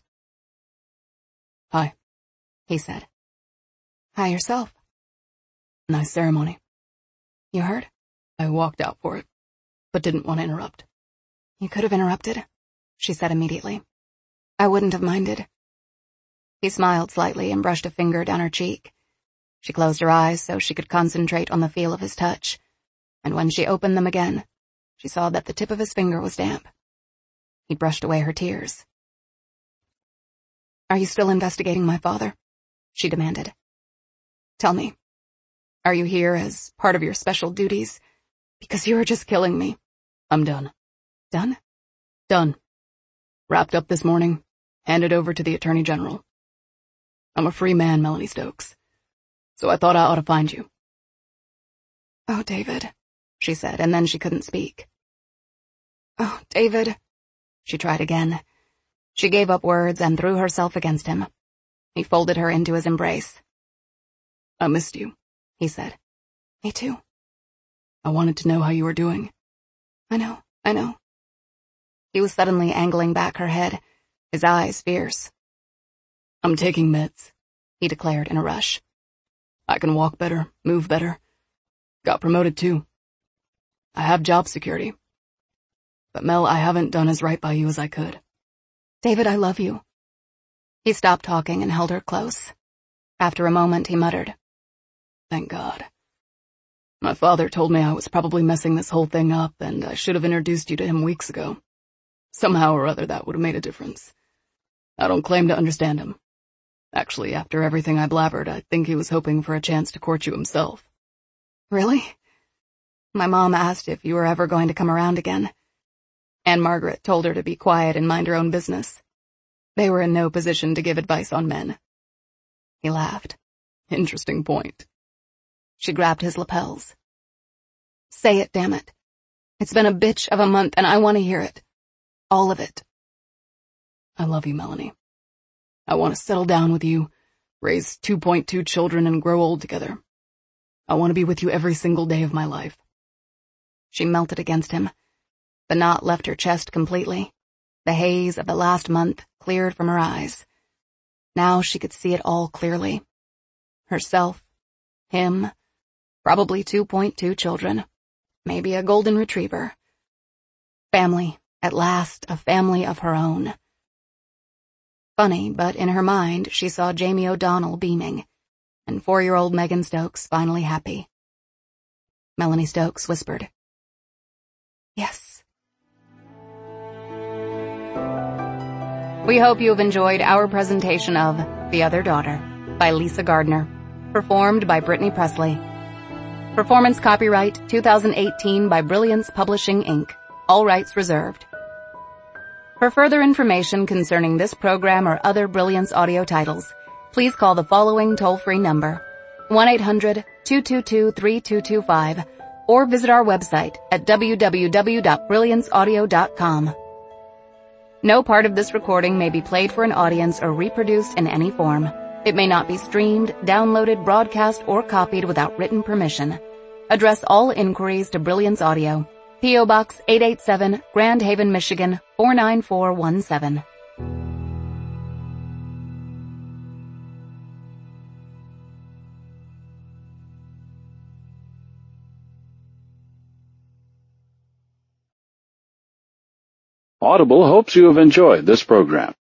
Speaker 2: "Hi,"
Speaker 3: he said. "Hi yourself."
Speaker 2: "Nice ceremony."
Speaker 3: "You heard?"
Speaker 2: "I walked out for it, but didn't want to interrupt."
Speaker 3: "You could have interrupted," she said immediately. "I wouldn't have minded." He smiled slightly and brushed a finger down her cheek. She closed her eyes so she could concentrate on the feel of his touch, and when she opened them again, she saw that the tip of his finger was damp. He brushed away her tears. "Are you still investigating my father?" she demanded. "Tell me, are you here as part of your special duties? Because you're just killing me."
Speaker 2: "I'm done."
Speaker 3: "Done?"
Speaker 2: "Done. Wrapped up this morning, handed over to the Attorney General. I'm a free man, Melanie Stokes, so I thought I ought to find you."
Speaker 3: "Oh, David," she said, and then she couldn't speak. "Oh, David." She tried again. She gave up words and threw herself against him. He folded her into his embrace.
Speaker 2: "I missed you,"
Speaker 3: he said. "Me too."
Speaker 2: "I wanted to know how you were doing."
Speaker 3: "I know, I know." He was suddenly angling back her head, his eyes fierce.
Speaker 2: "I'm taking meds,"
Speaker 3: he declared in a rush.
Speaker 2: "I can walk better, move better. Got promoted too. I have job security. But Mel, I haven't done as right by you as I could."
Speaker 3: "David, I love you." He stopped talking and held her close. After a moment, he muttered,
Speaker 2: "Thank God. My father told me I was probably messing this whole thing up, and I should have introduced you to him weeks ago. Somehow or other that would have made a difference. I don't claim to understand him. Actually, after everything I blabbered, I think he was hoping for a chance to court you himself."
Speaker 3: "Really?" "My mom asked if you were ever going to come around again. Anne Margaret told her to be quiet and mind her own business. They were in no position to give advice on men." He laughed.
Speaker 2: "Interesting point."
Speaker 3: She grabbed his lapels. "Say it, damn it. It's been a bitch of a month and I want to hear it. All of it."
Speaker 2: "I love you, Melanie. I want to settle down with you, raise two point two children, and grow old together. I want to be with you every single day of my life."
Speaker 3: She melted against him. The knot left her chest completely. The haze of the last month cleared from her eyes. Now she could see it all clearly. Herself, him, probably two point two children, maybe a golden retriever. Family, at last, a family of her own. Funny, but in her mind she saw Jamie O'Donnell beaming, and four-year-old Megan Stokes finally happy. Melanie Stokes whispered, "Yes." We hope you have enjoyed our presentation of The Other Daughter by Lisa Gardner. performed by Brittany Presley. Performance copyright twenty eighteen by Brilliance Publishing, Incorporated. All rights reserved. For further information concerning this program or other Brilliance audio titles, please call the following toll-free number, one eight hundred two two two three two two five, or visit our website at w w w dot brilliance audio dot com. No part of this recording may be played for an audience or reproduced in any form. It may not be streamed, downloaded, broadcast, or copied without written permission. Address all inquiries to Brilliance Audio, P O Box eight eight seven, Grand Haven, Michigan four nine four one seven.
Speaker 4: Audible hopes you have enjoyed this program.